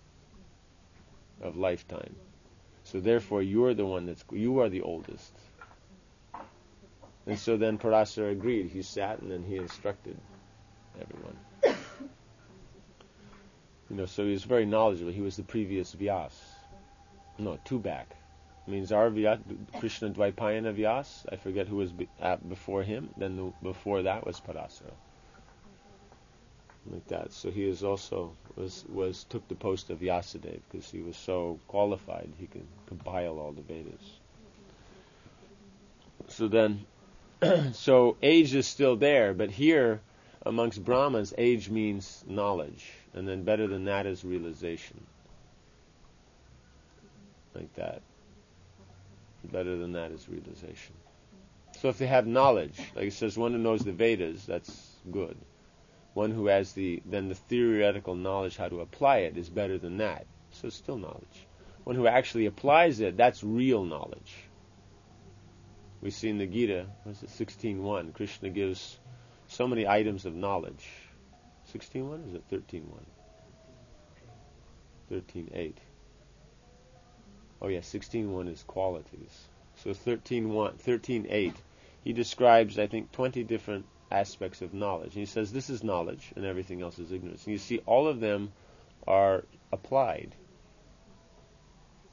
of lifetime. So therefore, you are the oldest. And so then Parasara agreed. He sat and then he instructed everyone. So he was very knowledgeable. He was the previous Vyas. No, two back. Means our Vyas, Krishna Dvaipayana Vyas. I forget who was before him. Then before that was Parasara. Like that. So he is also took the post of Vyasadeva because he was so qualified. He could compile all the Vedas. So then, so age is still there, but here amongst Brahmins, age means knowledge, and then better than that is realization. Like that. Better than that is realization. So if they have knowledge, like it says, one who knows the Vedas, that's good. One who has the theoretical knowledge how to apply it is better than that. So it's still knowledge. One who actually applies it, that's real knowledge. We see in the Gita, 16.1, Krishna gives so many items of knowledge. 16.1 or is it 13.1? 13.8. Oh yeah, 16.1 is qualities. So 13.8, he describes, I think, 20 different aspects of knowledge. And he says this is knowledge and everything else is ignorance. And you see all of them are applied.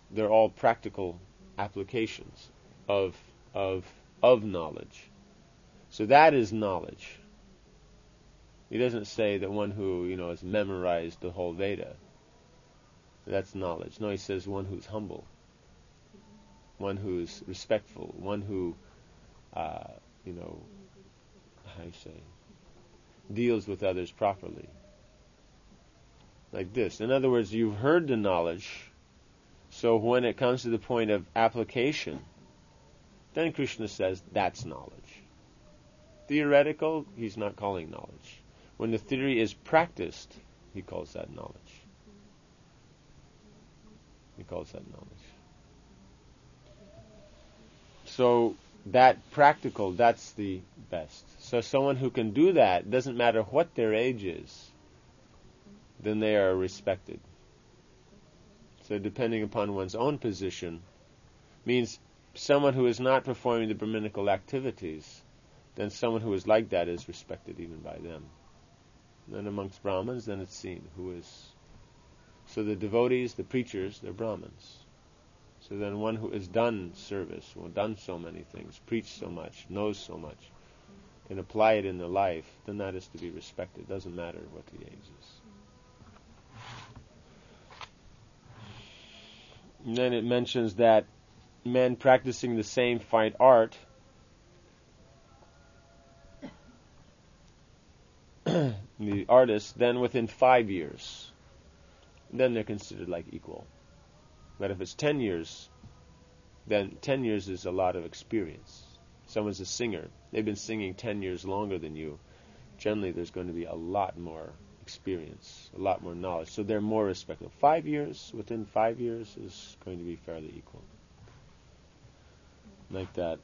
they're all practical applications of of knowledge. So that is knowledge. He doesn't say that one who, has memorized the whole Veda. That's knowledge. No, he says one who's humble, one who's respectful, one who, how you say, deals with others properly. Like this. In other words, you've heard the knowledge, so when it comes to the point of application, then Krishna says that's knowledge. Theoretical, he's not calling knowledge. When the theory is practiced, he calls that knowledge. He calls that knowledge. So that practical, that's the best. So someone who can do that, doesn't matter what their age is, then they are respected. So depending upon one's own position, means someone who is not performing the Brahminical activities, then someone who is like that is respected even by them. Then amongst Brahmins, then it's seen who is. So the devotees, the preachers, they're Brahmins. So then one who has done service, who has done so many things, preached so much, knows so much, can apply it in their life, then that is to be respected. Doesn't matter what the age is. And then it mentions that men practicing the same fine art the artists, then within 5 years, then they're considered like equal. But if it's 10 years, then 10 years is a lot of experience. Someone's a singer, they've been singing 10 years longer than you. Generally, there's going to be a lot more experience, a lot more knowledge. So they're more respectful. 5 years, within 5 years, is going to be fairly equal. Like that.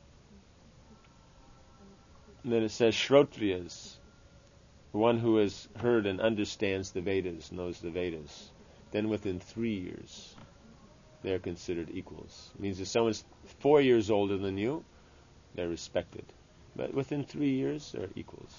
And then it says Shrotriyas, one who has heard and understands the Vedas, knows the Vedas. Then within 3 years, they're considered equals. It means if someone's 4 years older than you, they're respected. But within 3 years, they're equals.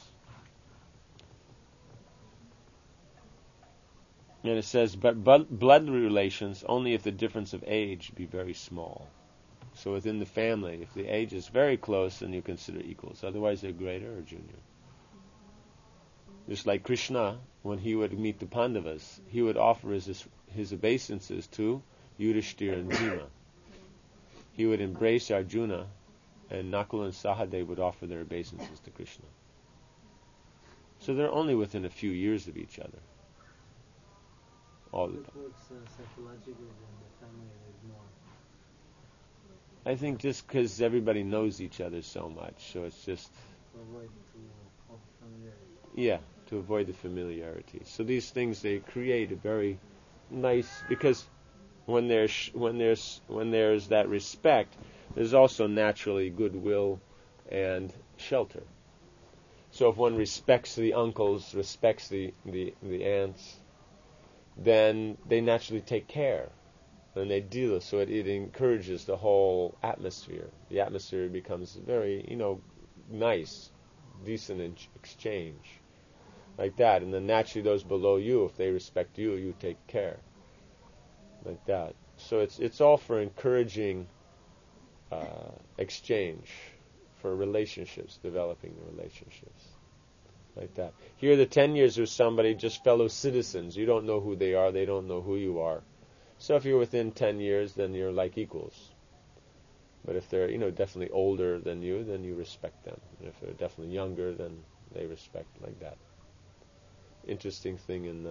And it says, but blood relations only if the difference of age be very small. So within the family, if the age is very close, then you consider equals. Otherwise, they're greater or junior. Just like Krishna, when he would meet the Pandavas, he would offer his obeisances to Yudhishthira and Bhima. He would embrace Arjuna, and Nakula and Sahadev would offer their obeisances to Krishna. So they're only within a few years of each other. All the time. It works psychologically in the family is more. I think just because everybody knows each other so much, so it's just... To avoid familiarity. Yeah, to avoid the familiarity. So these things, they create a very nice... Because when there's that respect, there's also naturally goodwill and shelter. So if one respects the uncles, respects the aunts, then they naturally take care and they deal. So it encourages the whole atmosphere. The atmosphere becomes very, nice, decent exchange, like that. And then naturally those below you, if they respect you, you take care, like that. So it's all for encouraging exchange, for relationships, developing the relationships. Like that. Here the 10 years with somebody, just fellow citizens. You don't know who they are, they don't know who you are. So if you're within 10 years, then you're like equals. But if they're, definitely older than you, then you respect them. And if they're definitely younger, then they respect, like that. Interesting thing in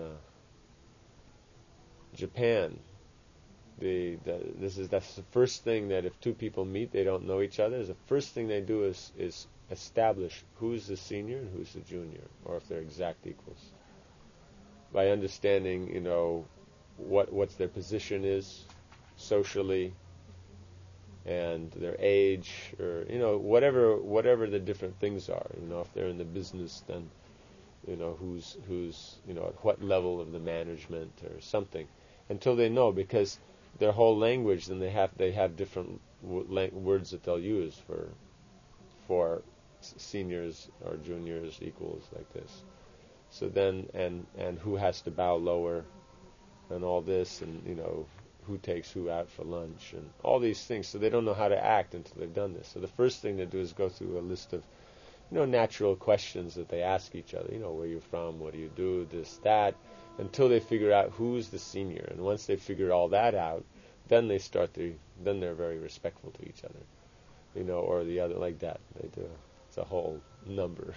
Japan. That's the first thing, that if two people meet, they don't know each other. The first thing they do is establish who's the senior and who's the junior, or if they're exact equals, by understanding, what their position is socially, and their age, or whatever the different things are. If they're in the business, then who's at what level of the management or something, until they know, because their whole language, then they have different words that they'll use for seniors or juniors, equals, like this. So then, and who has to bow lower, and all this, and who takes who out for lunch and all these things. So they don't know how to act until they've done this. So the first thing they do is go through a list of, natural questions that they ask each other. Where you're from, what do you do, this, that, until they figure out who's the senior. And once they figure all that out, then then they're very respectful to each other, or the other, like that. They do. It's a whole number.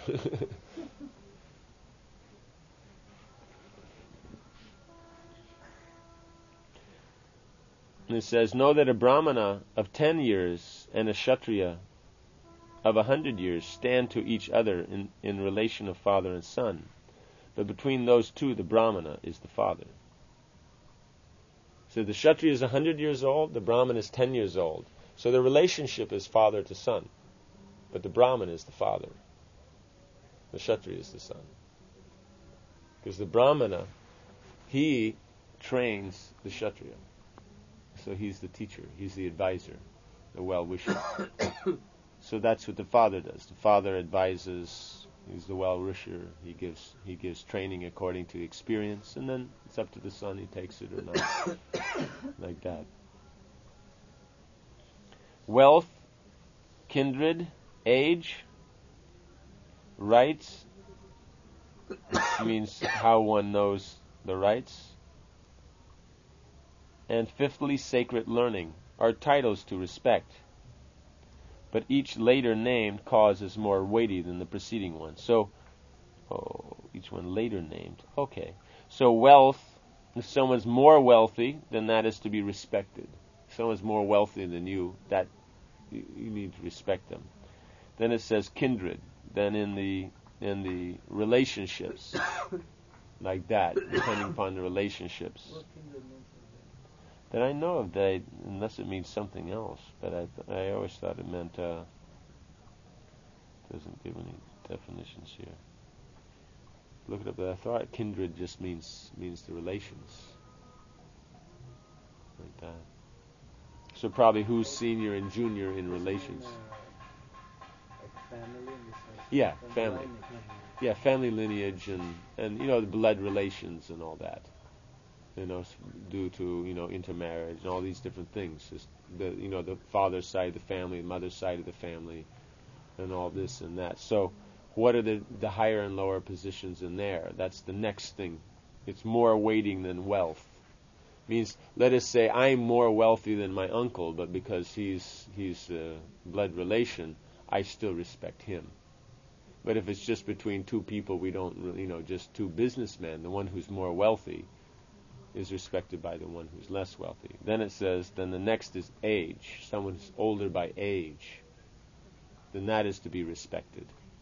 And it says, know that a Brahmana of 10 years and a Kshatriya of 100 years stand to each other in relation of father and son. But between those two, the Brahmana is the father. So the Kshatriya is 100 years old, the Brahmana is 10 years old. So the relationship is father to son. But the Brahmana is the father. The Kshatriya is the son. Because the Brahmana, he trains the Kshatriya. So he's the teacher, he's the advisor, the well-wisher. So that's what the father does. The father advises, he's the well-wisher, he gives training according to experience, and then it's up to the son, he takes it or not. Like that. Wealth, kindred, age, rights, means how one knows the rights. And fifthly, sacred learning are titles to respect, but each later named cause is more weighty than the preceding one. So, each one later named. Okay. So wealth, if someone's more wealthy, then that is to be respected. If someone's more wealthy than you, that you need to respect them. Then it says kindred. Then in the relationships, like that, depending upon the relationships. That I know of that, unless it means something else, but I always thought it meant, doesn't give any definitions here. Look it up, but I thought kindred just means the relations. Like that. So probably who's senior and junior in relations. Like family and Yeah, family. Yeah, family lineage and the blood relations and all that. Due to, intermarriage and all these different things. Just the father's side of the family, the mother's side of the family, and all this and that. So what are the higher and lower positions in there? That's the next thing. It's more weighting than wealth. Means, let us say I'm more wealthy than my uncle, but because he's a blood relation, I still respect him. But if it's just between two people, we don't really, just two businessmen, the one who's more wealthy is respected by the one who's less wealthy. Then it says, then the next is age. Someone who's older by age, then that is to be respected.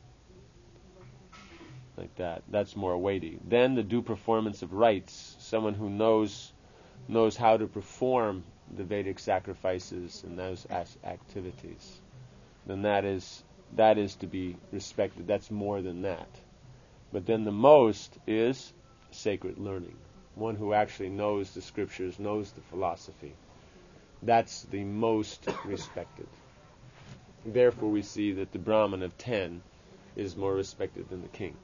Like that. That's more weighty. Then the due performance of rites. Someone who knows how to perform the Vedic sacrifices and those activities. Then that is to be respected. That's more than that. But then the most is sacred learning. One who actually knows the scriptures, knows the philosophy. That's the most respected. Therefore we see that the Brahmin of 10 is more respected than the king.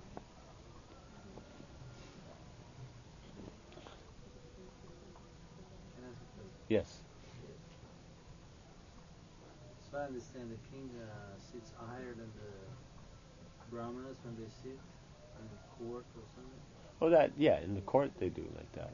Can I ask a question? Yes. So I understand the king sits higher than the brahmanas when they sit in court or something. In the court they do like that.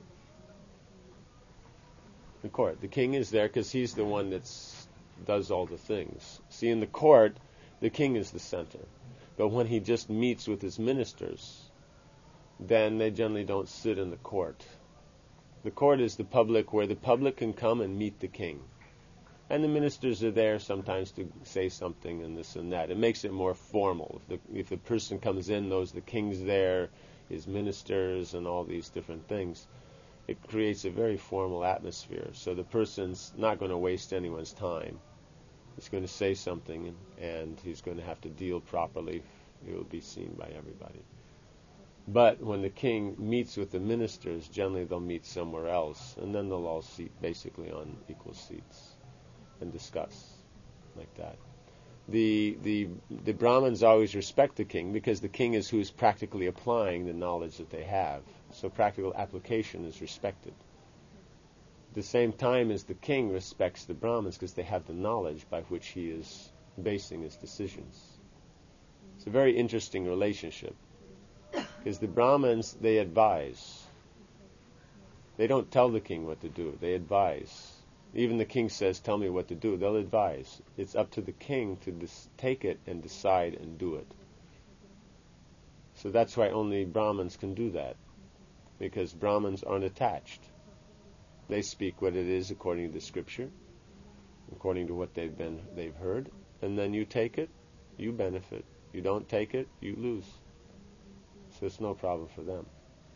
The court. The king is there because he's the one that does all the things. See, in the court, the king is the center. But when he just meets with his ministers, then they generally don't sit in the court. The court is the public, where the public can come and meet the king. And the ministers are there sometimes to say something and this and that. It makes it more formal. If the person comes in, knows the king's there, his ministers and all these different things, it creates a very formal atmosphere. So the person's not going to waste anyone's time. He's going to say something and he's going to have to deal properly. It will be seen by everybody. But when the king meets with the ministers, generally they'll meet somewhere else, and then they'll all sit basically on equal seats and discuss like that. The Brahmins always respect the king because the king is who's practically applying the knowledge that they have. So practical application is respected. the same time as the king respects the Brahmins because they have the knowledge by which he is basing his decisions. It's a very interesting relationship because the Brahmins, they advise. They don't tell the king what to do. They advise. Even the king says, tell me what to do. They'll advise. It's up to the king to take it and decide and do it. So that's why only Brahmins can do that, because Brahmins aren't attached. They speak what it is according to the scripture, according to what they've heard, and then you take it, you benefit. You don't take it, you lose. So it's no problem for them.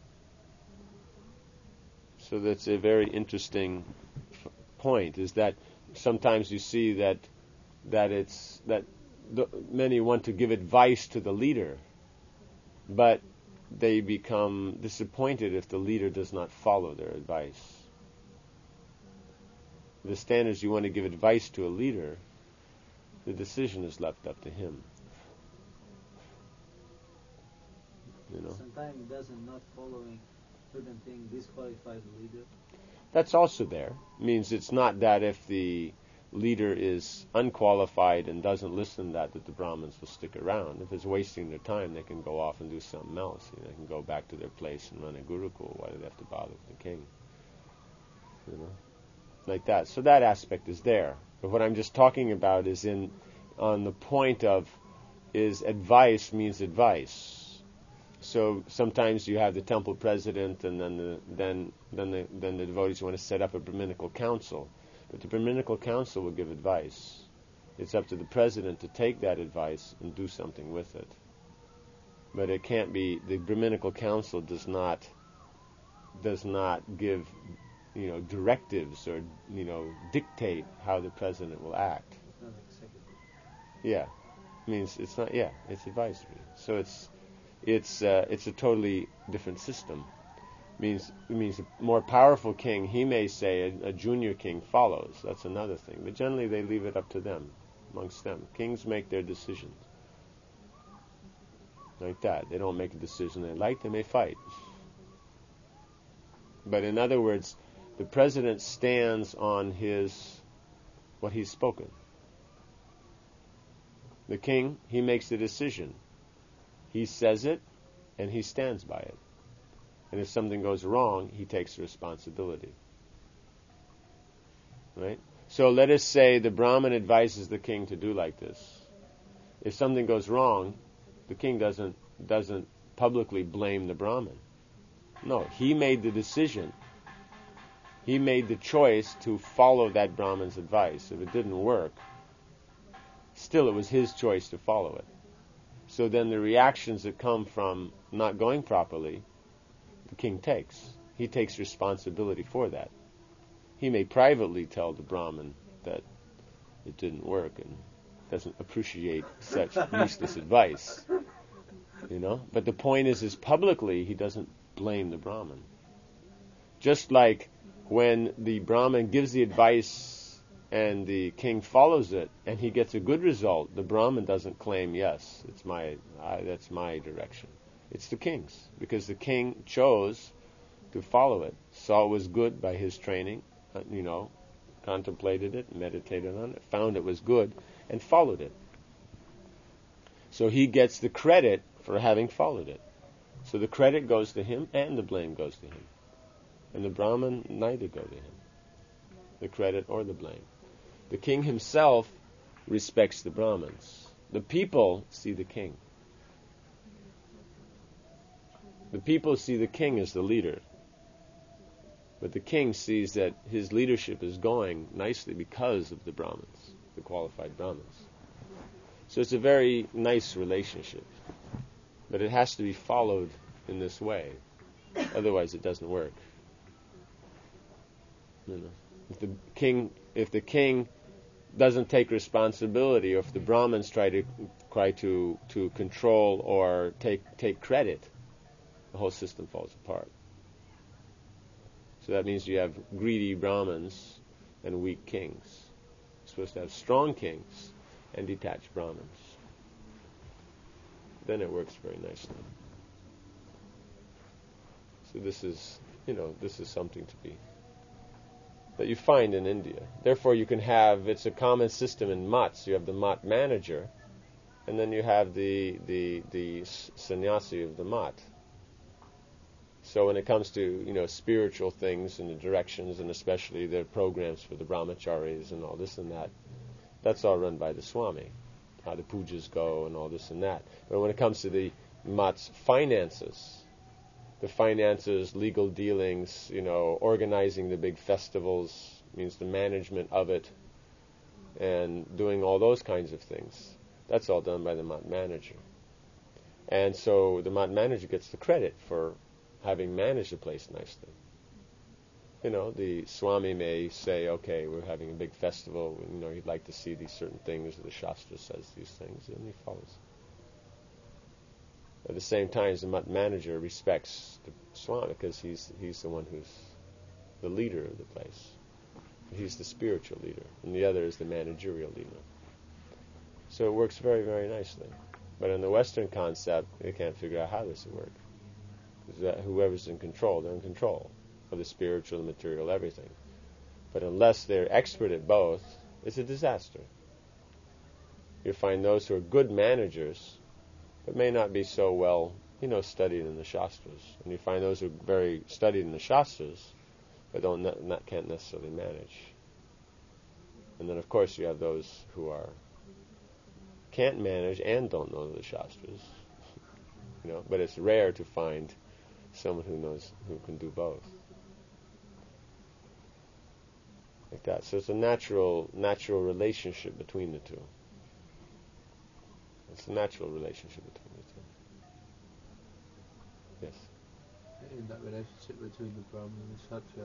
So that's a very interesting point, is that sometimes you see that many want to give advice to the leader, but they become disappointed if the leader does not follow their advice. The standard is you want to give advice to a leader, the decision is left up to him. You know? Sometimes doesn't not following certain thing disqualify the leader. That's also there. It means it's not that if the leader is unqualified and doesn't listen that the Brahmins will stick around. If it's wasting their time, they can go off and do something else. You know, they can go back to their place and run a gurukul. Why do they have to bother with the king? You know, like that. So that aspect is there. But what I'm just talking about is on the point of is advice means advice. So sometimes you have the temple president, and then the devotees want to set up a Brahminical council. But the Brahminical council will give advice. It's up to the president to take that advice and do something with it. But it can't be, the Brahminical council does not give, directives or, dictate how the president will act. It's not executive. Yeah. Means it's not, it's advisory. So it's a totally different system. It means a more powerful king, he may say a junior king follows. That's another thing. But generally they leave it up to them, amongst them. Kings make their decisions. Like that. They don't make a decision they like, they may fight. But in other words, the president stands on what he's spoken. The king, he makes the decision. He says it, and he stands by it. And if something goes wrong, he takes the responsibility. Right? So let us say the Brahmin advises the king to do like this. If something goes wrong, the king doesn't publicly blame the Brahmin. No, he made the decision. He made the choice to follow that Brahmin's advice. If it didn't work, still it was his choice to follow it. So then the reactions that come from not going properly, the king takes. He takes responsibility for that. He may privately tell the Brahmin that it didn't work and doesn't appreciate such useless advice. But the point is publicly he doesn't blame the Brahmin. Just like when the Brahmin gives the advice and the king follows it, and he gets a good result, the Brahmin doesn't claim, yes, that's my direction. It's the king's, because the king chose to follow it, saw it was good by his training, contemplated it, meditated on it, found it was good, and followed it. So he gets the credit for having followed it. So the credit goes to him, and the blame goes to him. And the Brahmin, neither go to him, the credit or the blame. The king himself respects the Brahmins. The people see the king. The people see the king as the leader. But the king sees that his leadership is going nicely because of the Brahmins, the qualified Brahmins. So it's a very nice relationship. But it has to be followed in this way. Otherwise it doesn't work. If the king doesn't take responsibility, or if the Brahmins try to control or take credit, the whole system falls apart. So that means you have greedy Brahmins and weak kings. You're supposed to have strong kings and detached Brahmins. Then it works very nicely. So this is something to be that you find in India. Therefore, you can have, it's a common system in mats. You have the mat manager, and then you have the sannyasi of the mat. So when it comes to spiritual things and the directions, and especially the programs for the brahmacharis and all this and that, that's all run by the Swami. How the pujas go and all this and that. But when it comes to the mat's finances, legal dealings, organizing the big festivals, means the management of it, and doing all those kinds of things, that's all done by the mat manager. And so the mat manager gets the credit for having managed the place nicely. The Swami may say, okay, we're having a big festival, he'd like to see these certain things, the Shastra says these things, and he follows. At the same time, the mat manager respects the Swami because he's the one who's the leader of the place. He's the spiritual leader, and the other is the managerial leader. So it works very, very nicely. But in the Western concept, they can't figure out how this would work. That whoever's in control, they're in control of the spiritual, the material, everything. But unless they're expert at both, it's a disaster. You find those who are good managers, but may not be so well, studied in the Shastras. And you find those who are very studied in the Shastras, but can't necessarily manage. And then, of course, you have those who can't manage and don't know the Shastras. But it's rare to find someone who can do both. Like that. So it's a natural relationship between the two. It's a natural relationship between the two. Yes? In that relationship between the Brahman and the Kshatriya,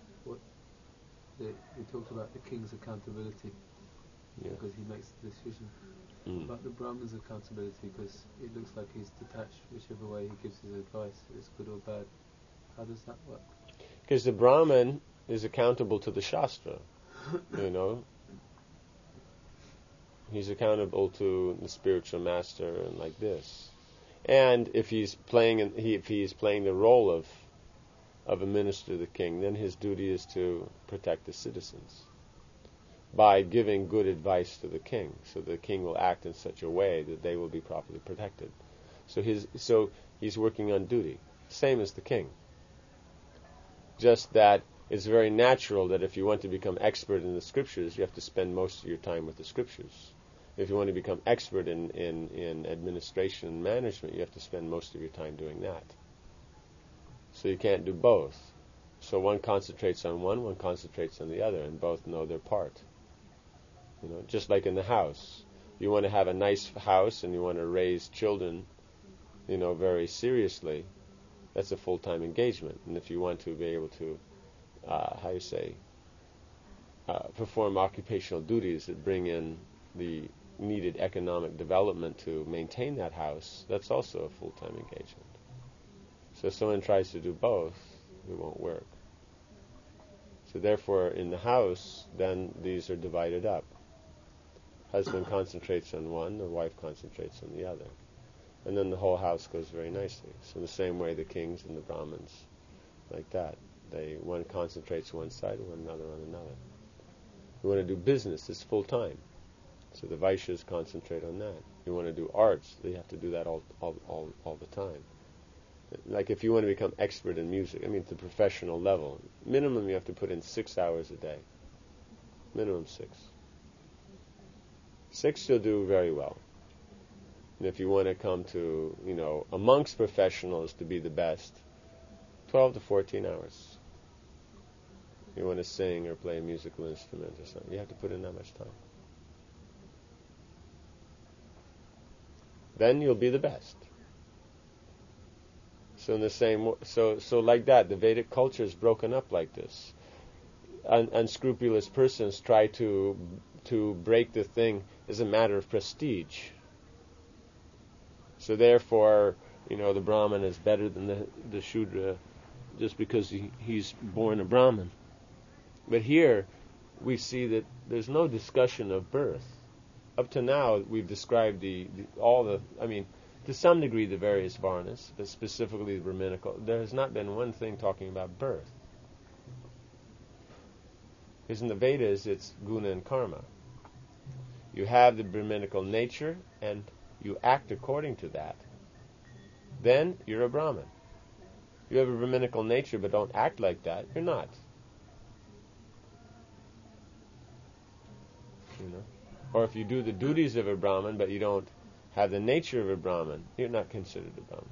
we talked about the king's accountability, because he makes the decision. But the Brahman's accountability, because it looks like he's detached whichever way he gives his advice, is good or bad. How does that work? Because the Brahman is accountable to the Shastra. He's accountable to the spiritual master and like this. And if he's playing the role of a minister to the king, then his duty is to protect the citizens by giving good advice to the king, so the king will act in such a way that they will be properly protected. So he's working on duty, same as the king. Just that it's very natural that if you want to become expert in the scriptures, you have to spend most of your time with the scriptures. If you want to become expert in administration and management, you have to spend most of your time doing that. So you can't do both. So one concentrates on one concentrates on the other, and both know their part. Just like in the house. You want to have a nice house and you want to raise children, very seriously. That's a full-time engagement. And if you want to be able to, perform occupational duties that bring in the needed economic development to maintain that house, that's also a full-time engagement. So if someone tries to do both, it won't work. So therefore, in the house, then these are divided up. Husband concentrates on one, the wife concentrates on the other. And then the whole house goes very nicely. So the same way the kings and the Brahmins, like that. One concentrates one side, one another on another. You want to do business, it's full time. So the Vaishyas concentrate on that. You want to do arts, they have to do that all the time. Like if you want to become expert in music, at the professional level, minimum you have to put in 6 hours a day. Minimum 6. 6 you'll do very well. And if you want to come to, amongst professionals to be the best, 12 to 14 hours. You want to sing or play a musical instrument or something, you have to put in that much time. Then you'll be the best. So in the same, so like that, the Vedic culture is broken up like this. Unscrupulous persons try to break the thing as a matter of prestige. So therefore, the Brahman is better than the Shudra just because he's born a Brahman. But here, we see that there's no discussion of birth. Up to now, we've described to some degree the various varnas, but specifically the Brahminical. There has not been one thing talking about birth. Because in the Vedas, it's guna and karma. You have the Brahminical nature, and you act according to that. Then you're a Brahmin. You have a Brahminical nature, but don't act like that, you're not. Or if you do the duties of a Brahmin, but you don't have the nature of a Brahmin, you're not considered a Brahmin.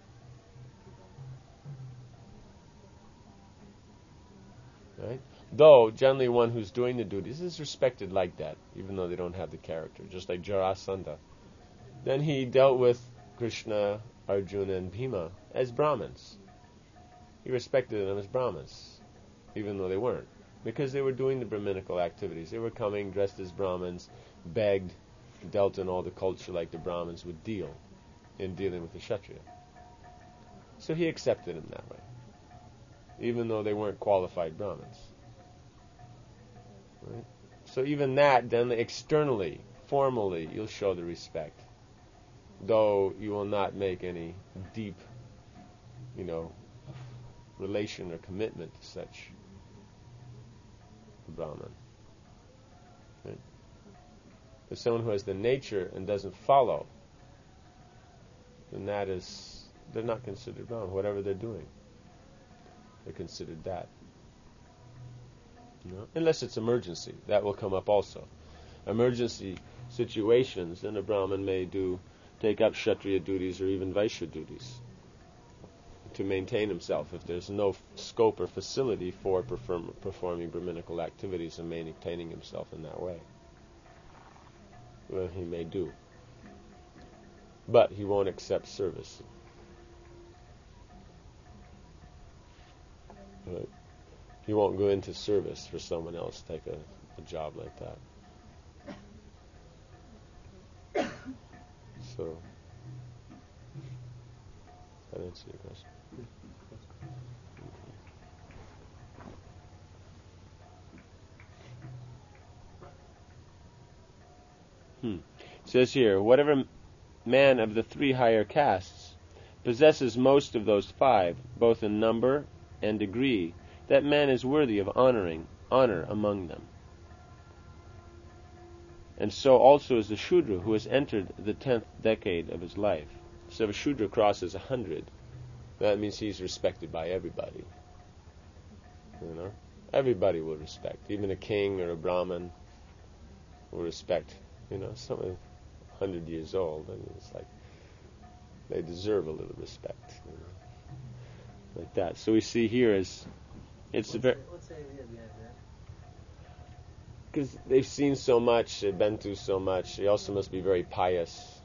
Right? Though, generally one who's doing the duties is respected like that, even though they don't have the character, just like Jarasandha. Then he dealt with Krishna, Arjuna, and Bhima as Brahmins. He respected them as Brahmins, even though they weren't, because they were doing the Brahminical activities. They were coming dressed as Brahmins, begged, dealt in all the culture like the Brahmins would deal in dealing with the Kshatriya. So he accepted them that way, even though they weren't qualified Brahmins. Right? So even that, then externally, formally, you'll show the respect, though you will not make any deep, relation or commitment to such a Brahman. Right? But someone who has the nature and doesn't follow, then they're not considered Brahman. Whatever they're doing, they're considered that. Unless it's emergency. That will come up also. Emergency situations, then a Brahmin may take up Kshatriya duties or even Vaishya duties to maintain himself. If there's no scope or facility for performing Brahminical activities and maintaining himself in that way, well, he may do. But he won't accept service. Right? He won't go into service for someone else, take a job like that. So, that answer your question? It says here, whatever man of the three higher castes possesses most of those five, both in number and degree, that man is worthy of honor among them. And so also is the Shudra, who has entered the 10th decade of his life. So if a Shudra crosses 100, that means he's respected by everybody. Everybody will respect. Even a king or a Brahmin will respect. Someone 100 years old, it's like they deserve a little respect. Like that. So we see here it's very... What's the idea behind that? Because they've seen so much, they've been through so much. They also must be very pious.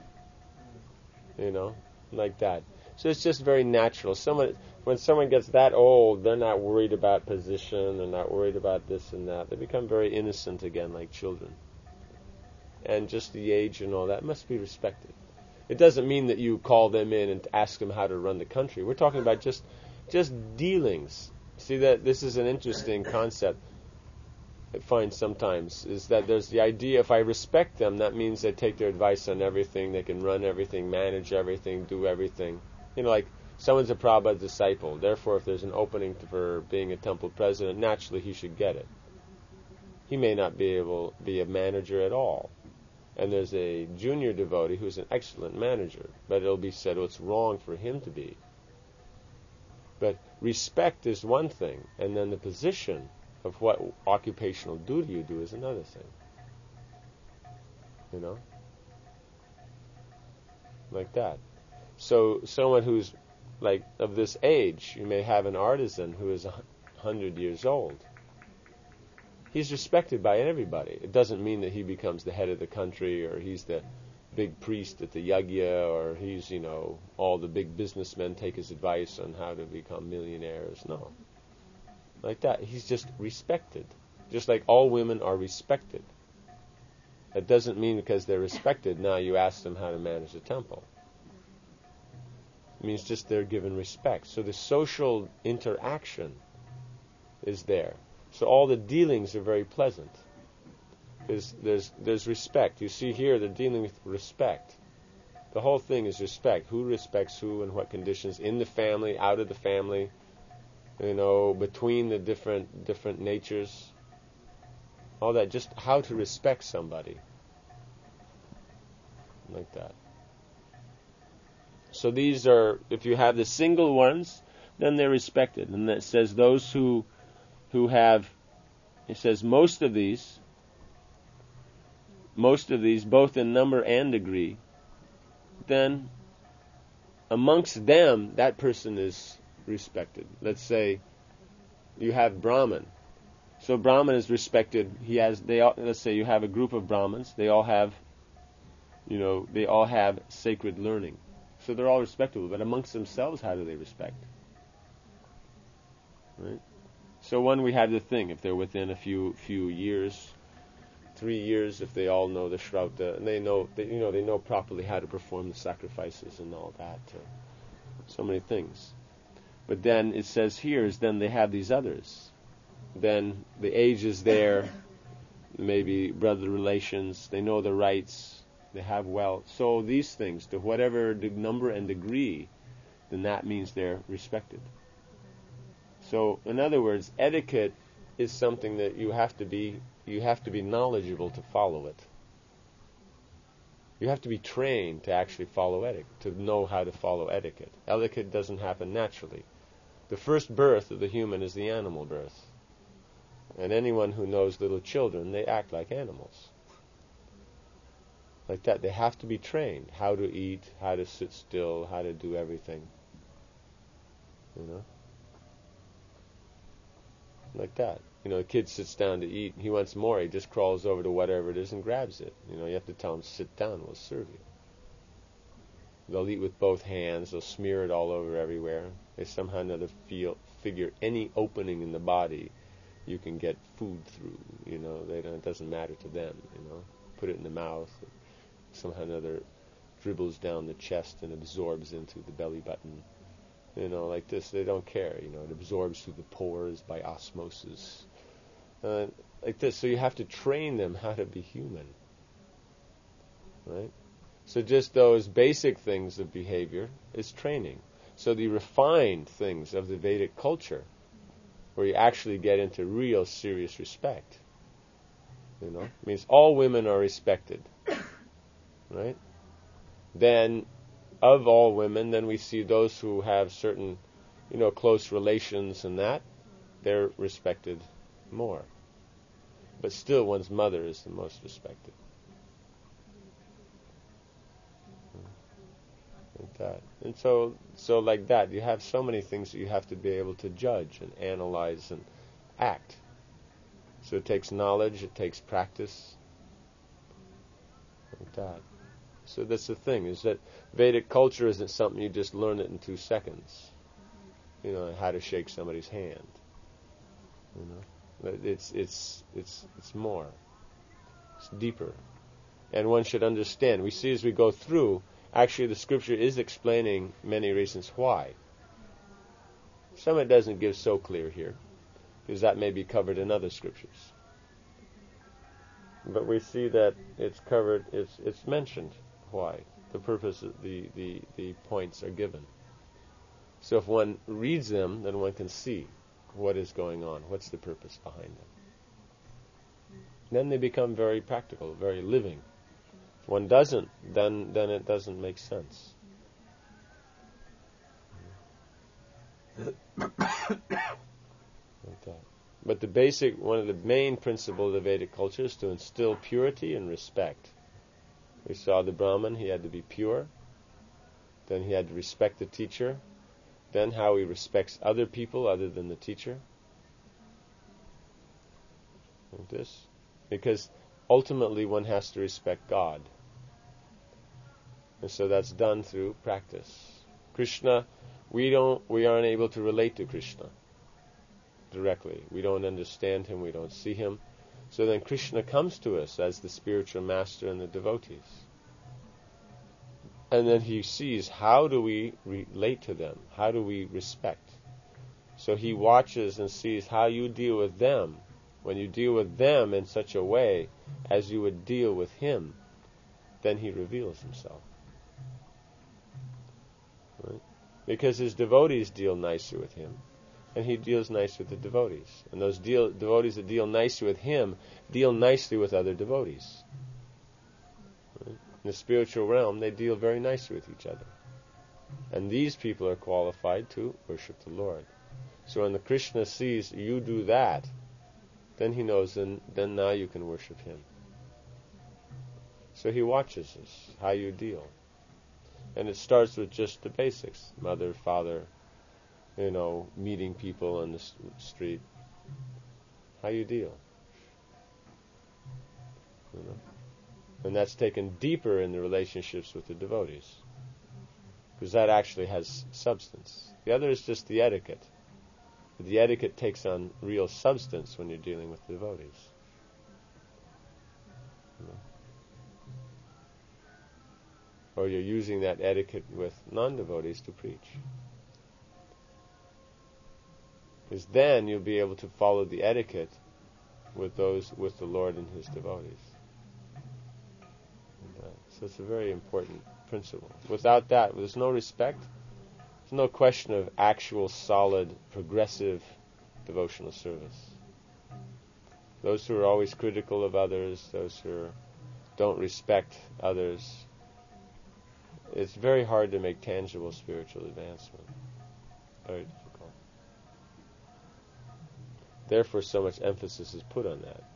Like that. So it's just very natural. When someone gets that old, they're not worried about position, they're not worried about this and that. They become very innocent again, like children. And just the age and all that must be respected. It doesn't mean that you call them in and ask them how to run the country. We're talking about just dealings. See, that this is an interesting concept I find sometimes, is that there's the idea, if I respect them, that means they take their advice on everything, they can run everything, manage everything, do everything. Like someone's a Prabhupada disciple, therefore if there's an opening for being a temple president, naturally he should get it. He may not be able to be a manager at all. And there's a junior devotee who's an excellent manager, but it'll be said, it's wrong for him to be. But respect is one thing, and then the position of what occupational duty you do is another thing. Like that. So someone who's like of this age, you may have an artisan who is 100 years old. He's respected by everybody. It doesn't mean that he becomes the head of the country, or he's the big priest at the yagya, or he's, all the big businessmen take his advice on how to become millionaires. No. Like that. He's just respected. Just like all women are respected. That doesn't mean because they're respected, now you ask them how to manage the temple. It means just they're given respect. So the social interaction is there. So all the dealings are very pleasant. There's respect. You see here they're dealing with respect. The whole thing is respect. Who respects who and what conditions, in the family, out of the family, between the different natures. All that, just how to respect somebody. Like that. So these are, if you have the single ones, then they're respected. And it says those who have, it says most of these, both in number and degree, then amongst them, that person is respected. Let's say you have Brahman. So Brahman is respected. Let's say you have a group of Brahmins. They all have sacred learning. So they're all respectable. But amongst themselves, how do they respect? Right? So when we have the thing, if they're within a few years, 3 years, if they all know the Shrauta, and they know properly how to perform the sacrifices and all that. So many things. But then it says here is then they have these others. Then the age is there, maybe brother relations, they know the rights, they have wealth. So these things, to whatever the number and degree, then that means they're respected. So in other words, etiquette is something that you have to be knowledgeable to follow it. You have to be trained to actually follow etiquette, to know how to follow etiquette. Etiquette doesn't happen naturally. The first birth of the human is the animal birth. And anyone who knows little children, they act like animals. Like that. They have to be trained how to eat, how to sit still, how to do everything. Like that. A kid sits down to eat, he wants more, he just crawls over to whatever it is and grabs it. You have to tell him, sit down, we'll serve you. They'll eat with both hands, they'll smear it all over everywhere. They somehow or another figure any opening in the body you can get food through, it doesn't matter to them, Put it in the mouth, somehow or another dribbles down the chest and absorbs into the belly button. Like this, they don't care, it absorbs through the pores by osmosis. Like this, so you have to train them how to be human. Right? So just those basic things of behavior is training. So the refined things of the Vedic culture, where you actually get into real serious respect, means all women are respected. Right? Then of all women, then we see those who have certain, close relations and that, they're respected more. But still one's mother is the most respected. Like that. And so like that, you have so many things that you have to be able to judge and analyze and act. So it takes knowledge, it takes practice. Like that. So that's the thing, is that Vedic culture isn't something you just learn it in 2 seconds. How to shake somebody's hand. But it's more. It's deeper. And one should understand. We see as we go through, actually the scripture is explaining many reasons why. Some it doesn't give so clear here, because that may be covered in other scriptures. But we see that it's covered, it's mentioned why. The purpose, the points are given. So if one reads them, then one can see what is going on, what's the purpose behind them. Then they become very practical, very living. If one doesn't, then it doesn't make sense. Like that. But one of the main principles of Vedic culture is to instill purity and respect. We saw the Brahman, he had to be pure. Then he had to respect the teacher. Then how he respects other people other than the teacher. Like this. Because ultimately one has to respect God. And so that's done through practice. Krishna, we aren't able to relate to Krishna directly. We don't understand him, we don't see him. So then Krishna comes to us as the spiritual master and the devotees. And then he sees, how do we relate to them? How do we respect? So he watches and sees how you deal with them. When you deal with them in such a way as you would deal with him, then he reveals himself. Right? Because his devotees deal nicer with him. and he deals nice with the devotees. And those devotees that deal nicely with him deal nicely with other devotees. Right? In the spiritual realm, they deal very nicely with each other. And these people are qualified to worship the Lord. So when the Krishna sees you do that, then he knows, then now you can worship him. So he watches us, how you deal. And it starts with just the basics. Mother, father, meeting people on the street. How you deal. And that's taken deeper in the relationships with the devotees. Because that actually has substance. The other is just the etiquette. But the etiquette takes on real substance when you're dealing with the devotees. Or you're using that etiquette with non-devotees to preach. Because then you'll be able to follow the etiquette with the Lord and His devotees. So it's a very important principle. Without that, there's no respect. There's no question of actual, solid, progressive devotional service. Those who are always critical of others, those who don't respect others, it's very hard to make tangible spiritual advancement. Very difficult. Therefore, so much emphasis is put on that.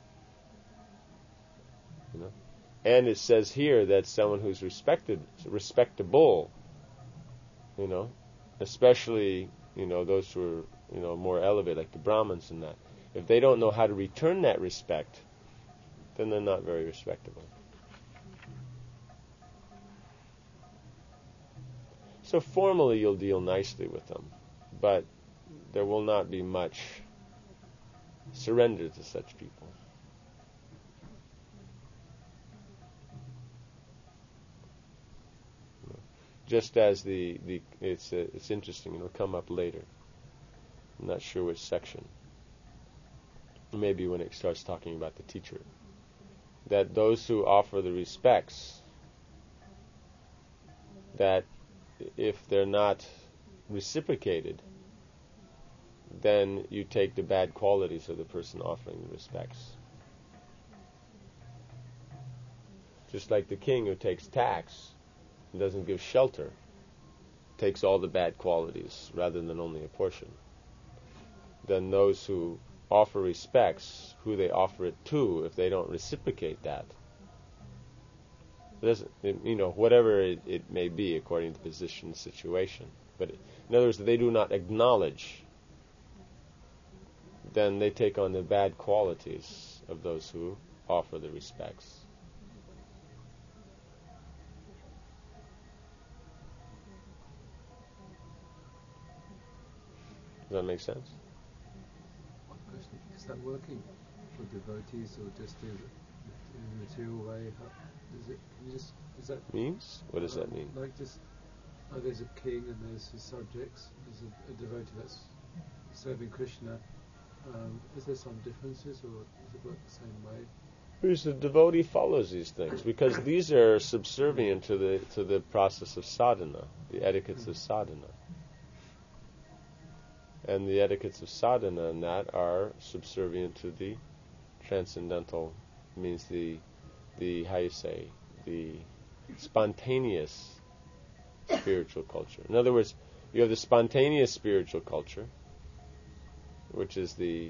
And it says here that someone who's respectable, especially, those who are, more elevated, like the Brahmins and that, if they don't know how to return that respect, then they're not very respectable. So formally you'll deal nicely with them, but there will not be much surrender to such people. Just as it's interesting, it'll come up later. I'm not sure which section. Maybe when it starts talking about the teacher. That those who offer the respects, that if they're not reciprocated, then you take the bad qualities of the person offering the respects. Just like the king who takes tax and doesn't give shelter, takes all the bad qualities rather than only a portion. Then those who offer respects, who they offer it to, if they don't reciprocate that, whatever it may be according to the position and situation. But in other words, if they do not acknowledge, then they take on the bad qualities of those who offer the respects. Does that make sense? One question: is that working for devotees or just in a material way? Is that means? What does that mean? Like just, there's a king and there's his subjects. There's a devotee that's serving Krishna. Is there some differences, or does it work the same way? Because the devotee follows these things, because these are subservient to the process of sadhana, the etiquettes of sadhana. And the etiquettes of sadhana and that are subservient to the transcendental, means the spontaneous spiritual culture. In other words, you have the spontaneous spiritual culture, which is the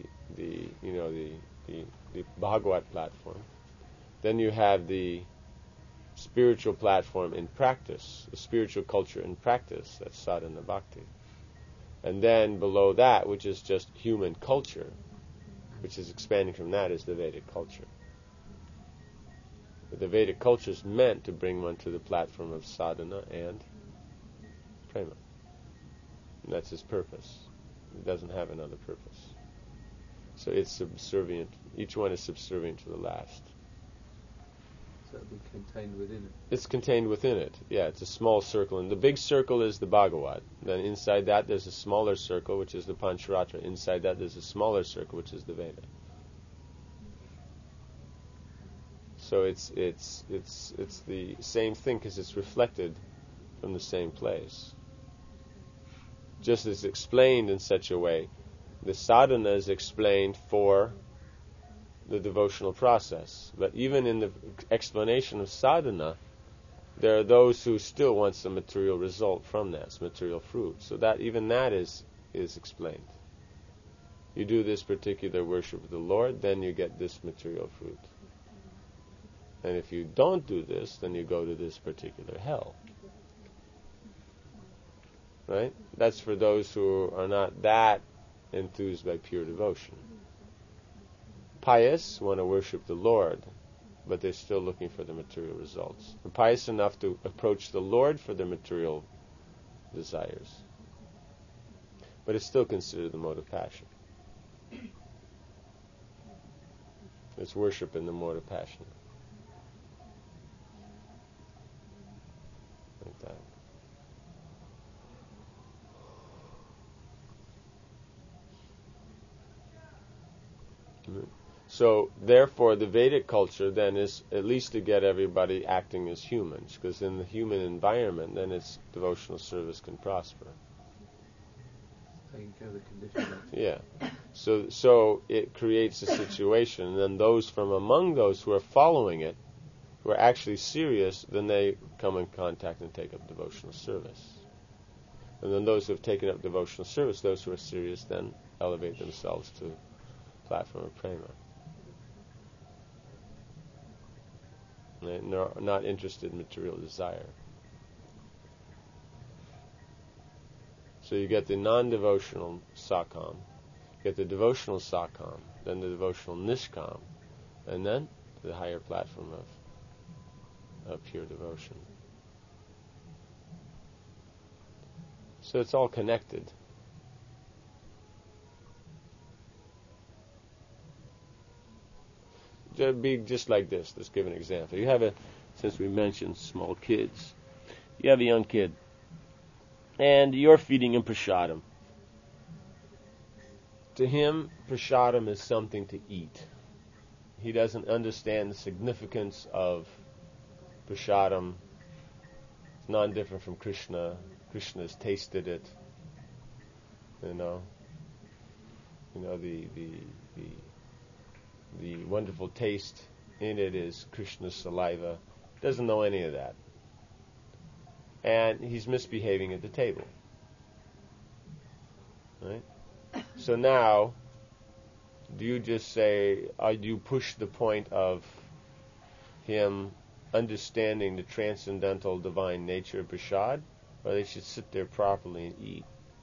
Bhagavat platform. Then you have the spiritual platform in practice, the spiritual culture in practice, that's sadhana bhakti. And then below that, which is just human culture, which is expanding from that, is the Vedic culture. But the Vedic culture is meant to bring one to the platform of sadhana and prema. And that's its purpose. It doesn't have another purpose. So it's subservient. Each one is subservient to the last. So it'll be contained within it. It's contained within it. Yeah, it's a small circle. And the big circle is the Bhagavat. Then inside that there's a smaller circle, which is the Pancharatra. Inside that there's a smaller circle, which is the Veda. So it's the same thing because it's reflected from the same place. Just as explained in such a way The sadhana is explained for the devotional process. But even in the explanation of sadhana, there are those who still want some material result from that, some material fruit. So that even that is explained. You do this particular worship of the Lord, then you get this material fruit. And if you don't do this, then you go to this particular hell. Right? That's for those who are not that enthused by pure devotion. Pious want to worship the Lord, but they're still looking for the material results. They're pious enough to approach the Lord for their material desires. But it's still considered the mode of passion. It's worship in the mode of passion. Like that. So, therefore, the Vedic culture then is at least to get everybody acting as humans, because in the human environment, then its devotional service can prosper. Taking care of the conditions. Yeah. So it creates a situation, and then those from among those who are following it, who are actually serious, then they come in contact and take up devotional service. And then those who have taken up devotional service, those who are serious, then elevate themselves to the platform of prema. And they're not interested in material desire. So you get the non-devotional sakam, you get the devotional sakam, then the devotional nishkam, and then the higher platform of pure devotion. So it's all connected. It'd be just like this. Let's give an example. You have since we mentioned small kids, you have a young kid, and you're feeding him prasadam. To him, prasadam is something to eat. He doesn't understand the significance of prasadam. It's non-different from Krishna. Krishna has tasted it. The wonderful taste in it is Krishna's saliva. Doesn't know any of that. And he's misbehaving at the table. Right? So now, do you just say, do you push the point of him understanding the transcendental divine nature of prasad, or they should sit there properly and eat?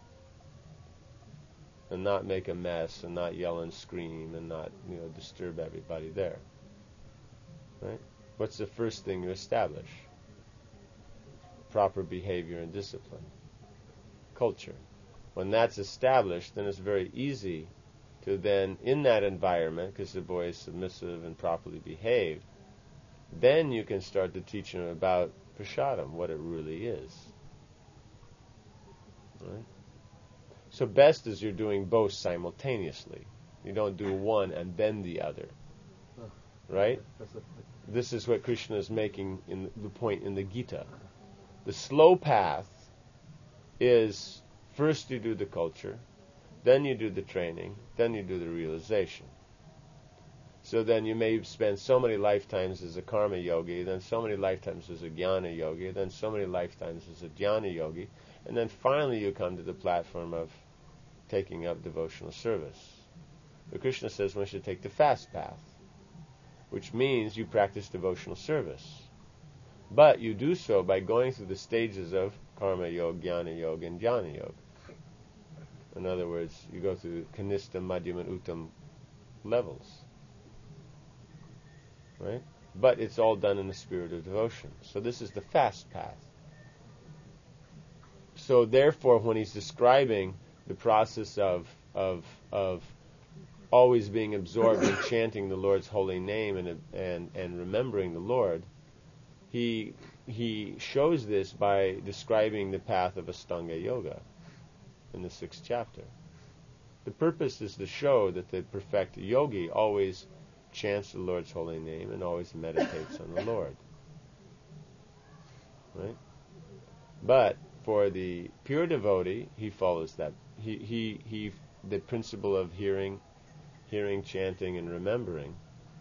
And not make a mess, and not yell and scream, and not, disturb everybody there. Right? What's the first thing you establish? Proper behavior and discipline. Culture. When that's established, then it's very easy to then, in that environment, because the boy is submissive and properly behaved, then you can start to teach him about prasadam, what it really is. Right? So best is you're doing both simultaneously. You don't do one and then the other. Right? This is what Krishna is making in the point in the Gita. The slow path is first you do the culture, then you do the training, then you do the realization. So then you may spend so many lifetimes as a karma yogi, then so many lifetimes as a jnana yogi, then so many lifetimes as a jnana yogi, and then finally you come to the platform of taking up devotional service. But Krishna says one should take the fast path, which means you practice devotional service. But you do so by going through the stages of karma yoga, jnana yoga, and jnana yoga. In other words, you go through kanista, madhyam, and uttam levels. Right? But it's all done in the spirit of devotion. So this is the fast path. So therefore, when he's describing the process of always being absorbed in chanting the Lord's holy name and remembering the Lord, he shows this by describing the path of Astanga Yoga in the 6th chapter. The purpose is to show that the perfect yogi always chants the Lord's holy name and always meditates on the Lord. Right? But for the pure devotee, he follows that. He the principle of hearing, chanting, and remembering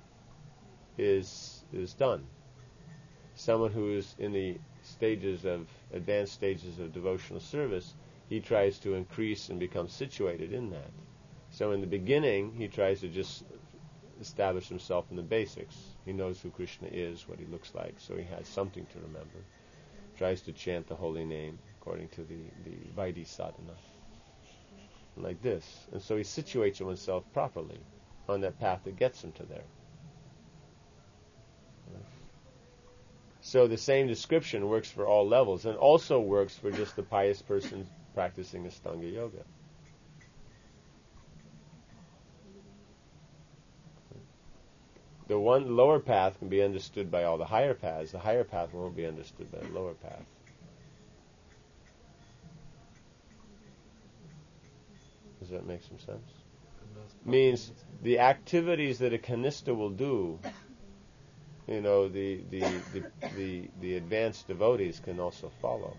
is done. Someone who is in the advanced stages of devotional service, he tries to increase and become situated in that. So in the beginning, he tries to just establish himself in the basics. He knows who Krishna is, what he looks like, so he has something to remember. Tries to chant the holy name according to the Vaidhi sadhana. Like this. And so he situates himself properly on that path that gets him to there. So the same description works for all levels, and also works for just the pious person practicing Ashtanga Yoga. The one lower path can be understood by all the higher paths. The higher path won't be understood by the lower path. Does that make some sense? Means the activities that a kanistha will do, the advanced devotees can also follow.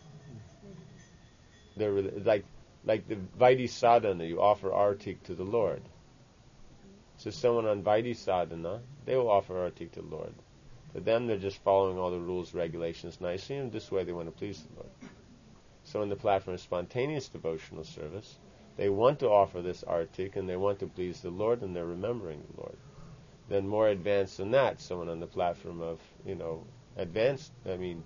They're like the Vaidhi sadhana, you offer artik to the Lord. So someone on Vaidhi sadhana, they will offer artik to the Lord. For them, they're just following all the rules, regulations nicely, and this way they want to please the Lord. So in the platform of spontaneous devotional service, they want to offer this artik, and they want to please the Lord, and they're remembering the Lord. Then more advanced than that, someone on the platform of, advanced, the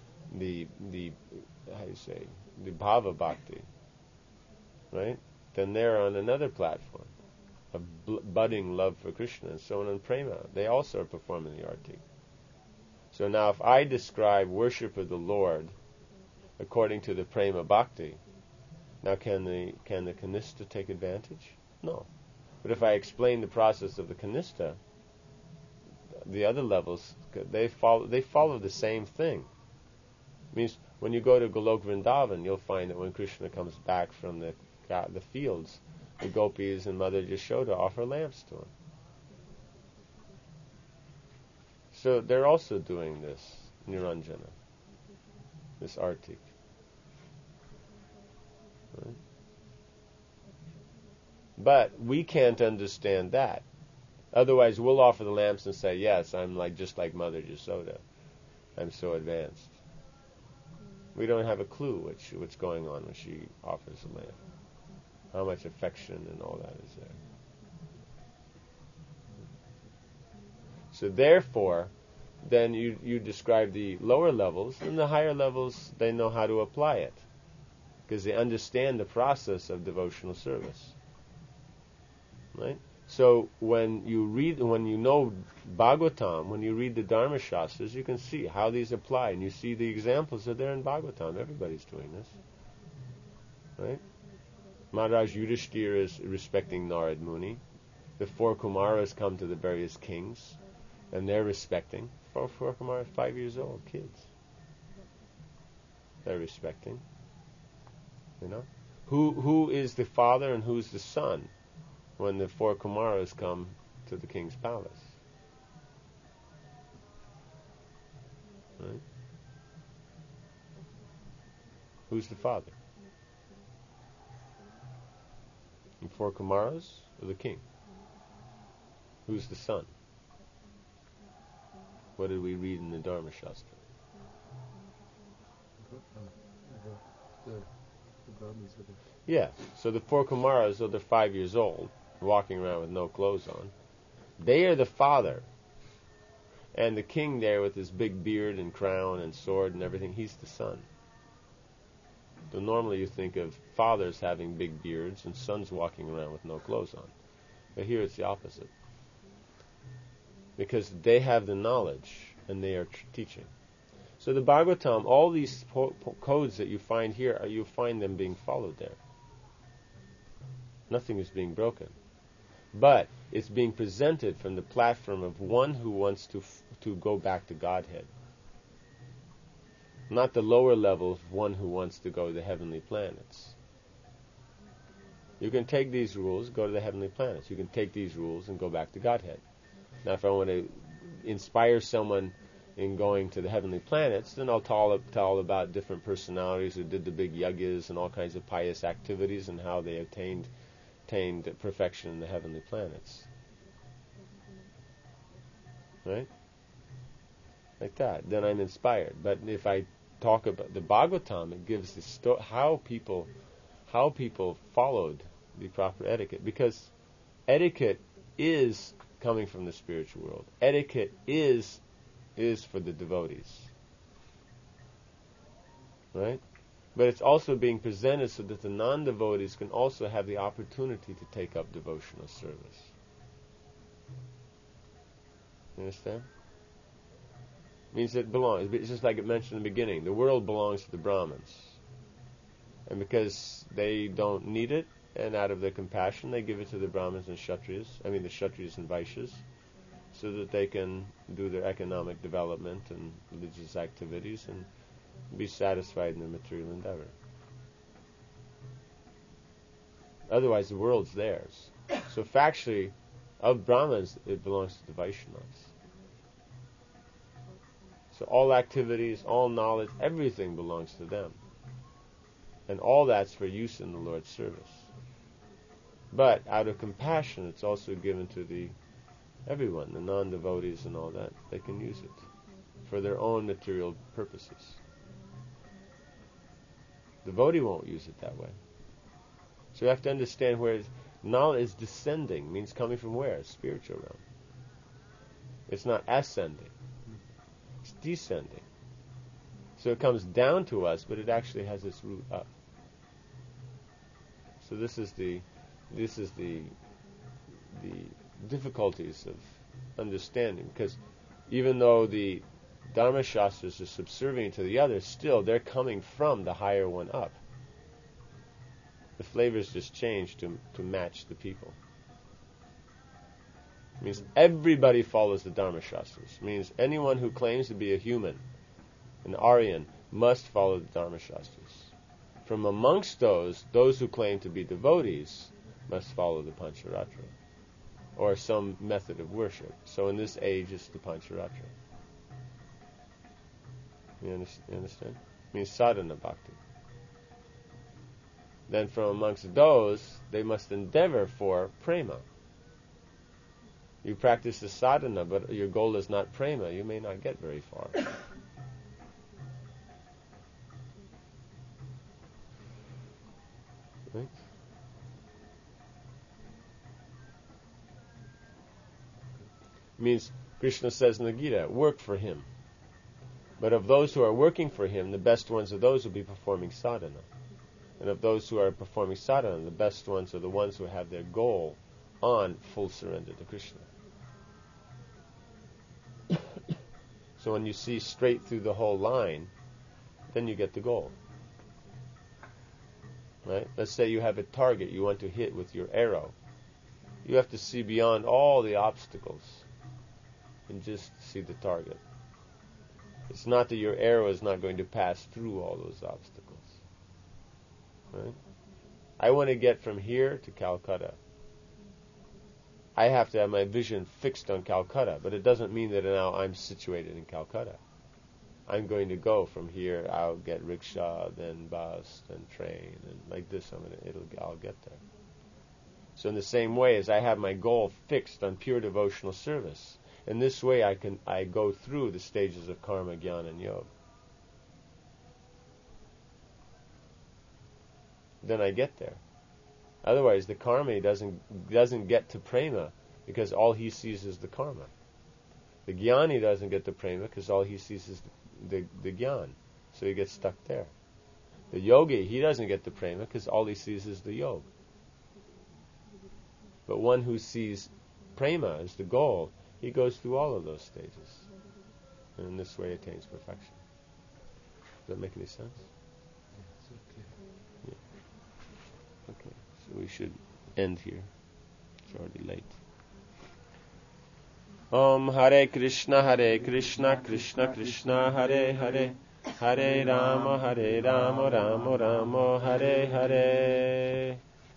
bhava bhakti, right? Then they're on another platform of budding love for Krishna, and so on prema. They also are performing the artik. So now if I describe worship of the Lord according to the prema bhakti, now can the kanistha take advantage? No. But if I explain the process of the kanistha, the other levels, they follow the same thing. It means when you go to Golok Vrindavan, you'll find that when Krishna comes back from the fields, the gopis and Mother Yashoda offer lamps to him. So they're also doing this Niranjana, this artik. Right? But we can't understand that. Otherwise, we'll offer the lamps and say, yes, I'm just like Mother Yashoda. I'm so advanced. We don't have a clue what's going on when she offers a lamp. How much affection and all that is there. So therefore, then you describe the lower levels, and the higher levels, they know how to apply it. Because they understand the process of devotional service. Right? So when you know Bhagavatam, when you read the Dharma Shastras, you can see how these apply, and you see the examples are there in Bhagavatam. Everybody's doing this. Right? Maharaj Yudhishthira is respecting Narad Muni. The 4 Kumaras come to the various kings, and they're respecting. 4 Kumaras, 5 years old, kids. They're respecting. Who is the father and who's the son when the 4 Kumaras come to the king's palace? Right? Who's the father? The 4 Kumaras or the king? Who's the son? What did we read in the Dharma Shastra? Yeah, so the 4 Kumaras, though they're 5 years old, walking around with no clothes on, they are the father. And the king there with his big beard and crown and sword and everything, he's the son. So normally you think of fathers having big beards and sons walking around with no clothes on. But here it's the opposite. Because they have the knowledge and they are teaching. So the Bhagavatam, all these codes that you find here, you find them being followed there. Nothing is being broken. But it's being presented from the platform of one who wants to go back to Godhead. Not the lower level of one who wants to go to the heavenly planets. You can take these rules, go to the heavenly planets. You can take these rules and go back to Godhead. Now if I want to inspire someone in going to the heavenly planets, then I'll tell about different personalities who did the big yagas and all kinds of pious activities and how they attained attained perfection in the heavenly planets. Right? Like that. Then I'm inspired. But if I talk about the Bhagavatam, it gives the how people followed the proper etiquette. Because etiquette is coming from the spiritual world. Etiquette is for the devotees. Right? But it's also being presented so that the non-devotees can also have the opportunity to take up devotional service. You understand? It means it belongs. It's just like it mentioned in the beginning. The world belongs to the Brahmins. And because they don't need it, and out of their compassion, they give it to the Brahmins and Kshatriyas, the Kshatriyas and Vaishyas, so that they can do their economic development and religious activities and be satisfied in their material endeavor. Otherwise, the world's theirs. So factually, of Brahmins, it belongs to the Vaishnavas. So all activities, all knowledge, everything belongs to them. And all that's for use in the Lord's service. But out of compassion, it's also given to everyone, the non-devotees and all that. They can use it for their own material purposes. The devotee won't use it that way. So you have to understand where knowledge is descending, means coming from where? Spiritual realm. It's not ascending. It's descending. So it comes down to us, but it actually has its root up. So this is the difficulties of understanding, because even though the Dharma Shastras are subservient to the others, still they're coming from the higher one up. The flavors just change to match the people. It means everybody follows the Dharma Shastras. It means anyone who claims to be a human, an Aryan, must follow the Dharma Shastras. From amongst those who claim to be devotees must follow the Pancharatra, or some method of worship. So in this age, it's the Pancharatra. You understand? It means sadhana bhakti. Then from amongst those, they must endeavor for prema. You practice the sadhana, but your goal is not prema, you may not get very far. Right? Means Krishna says in the Gita, work for him. But of those who are working for him, the best ones are those who will be performing sadhana. And of those who are performing sadhana, the best ones are the ones who have their goal on full surrender to Krishna. So when you see straight through the whole line, then you get the goal. Right? Let's say you have a target you want to hit with your arrow. You have to see beyond all the obstacles and just see the target. It's not that your arrow is not going to pass through all those obstacles. Right? I want to get from here to Calcutta. I have to have my vision fixed on Calcutta, but it doesn't mean that now I'm situated in Calcutta. I'm going to go from here, I'll get rickshaw, then bus, then train, and like this I'll get there. So in the same way as I have my goal fixed on pure devotional service, in this way I go through the stages of karma, jnana, and yoga. Then I get there. Otherwise, the karma doesn't get to prema because all he sees is the karma. The jnani doesn't get to prema because all he sees is the jnana, so he gets stuck there. The yogi, he doesn't get to prema because all he sees is the yoga. But one who sees prema as the goal, he goes through all of those stages, and in this way attains perfection. Does that make any sense? Yeah. Okay, so we should end here. It's already late. Om Hare Krishna, Krishna Krishna, Hare Hare, Hare Rama, Rama Rama, Hare Hare.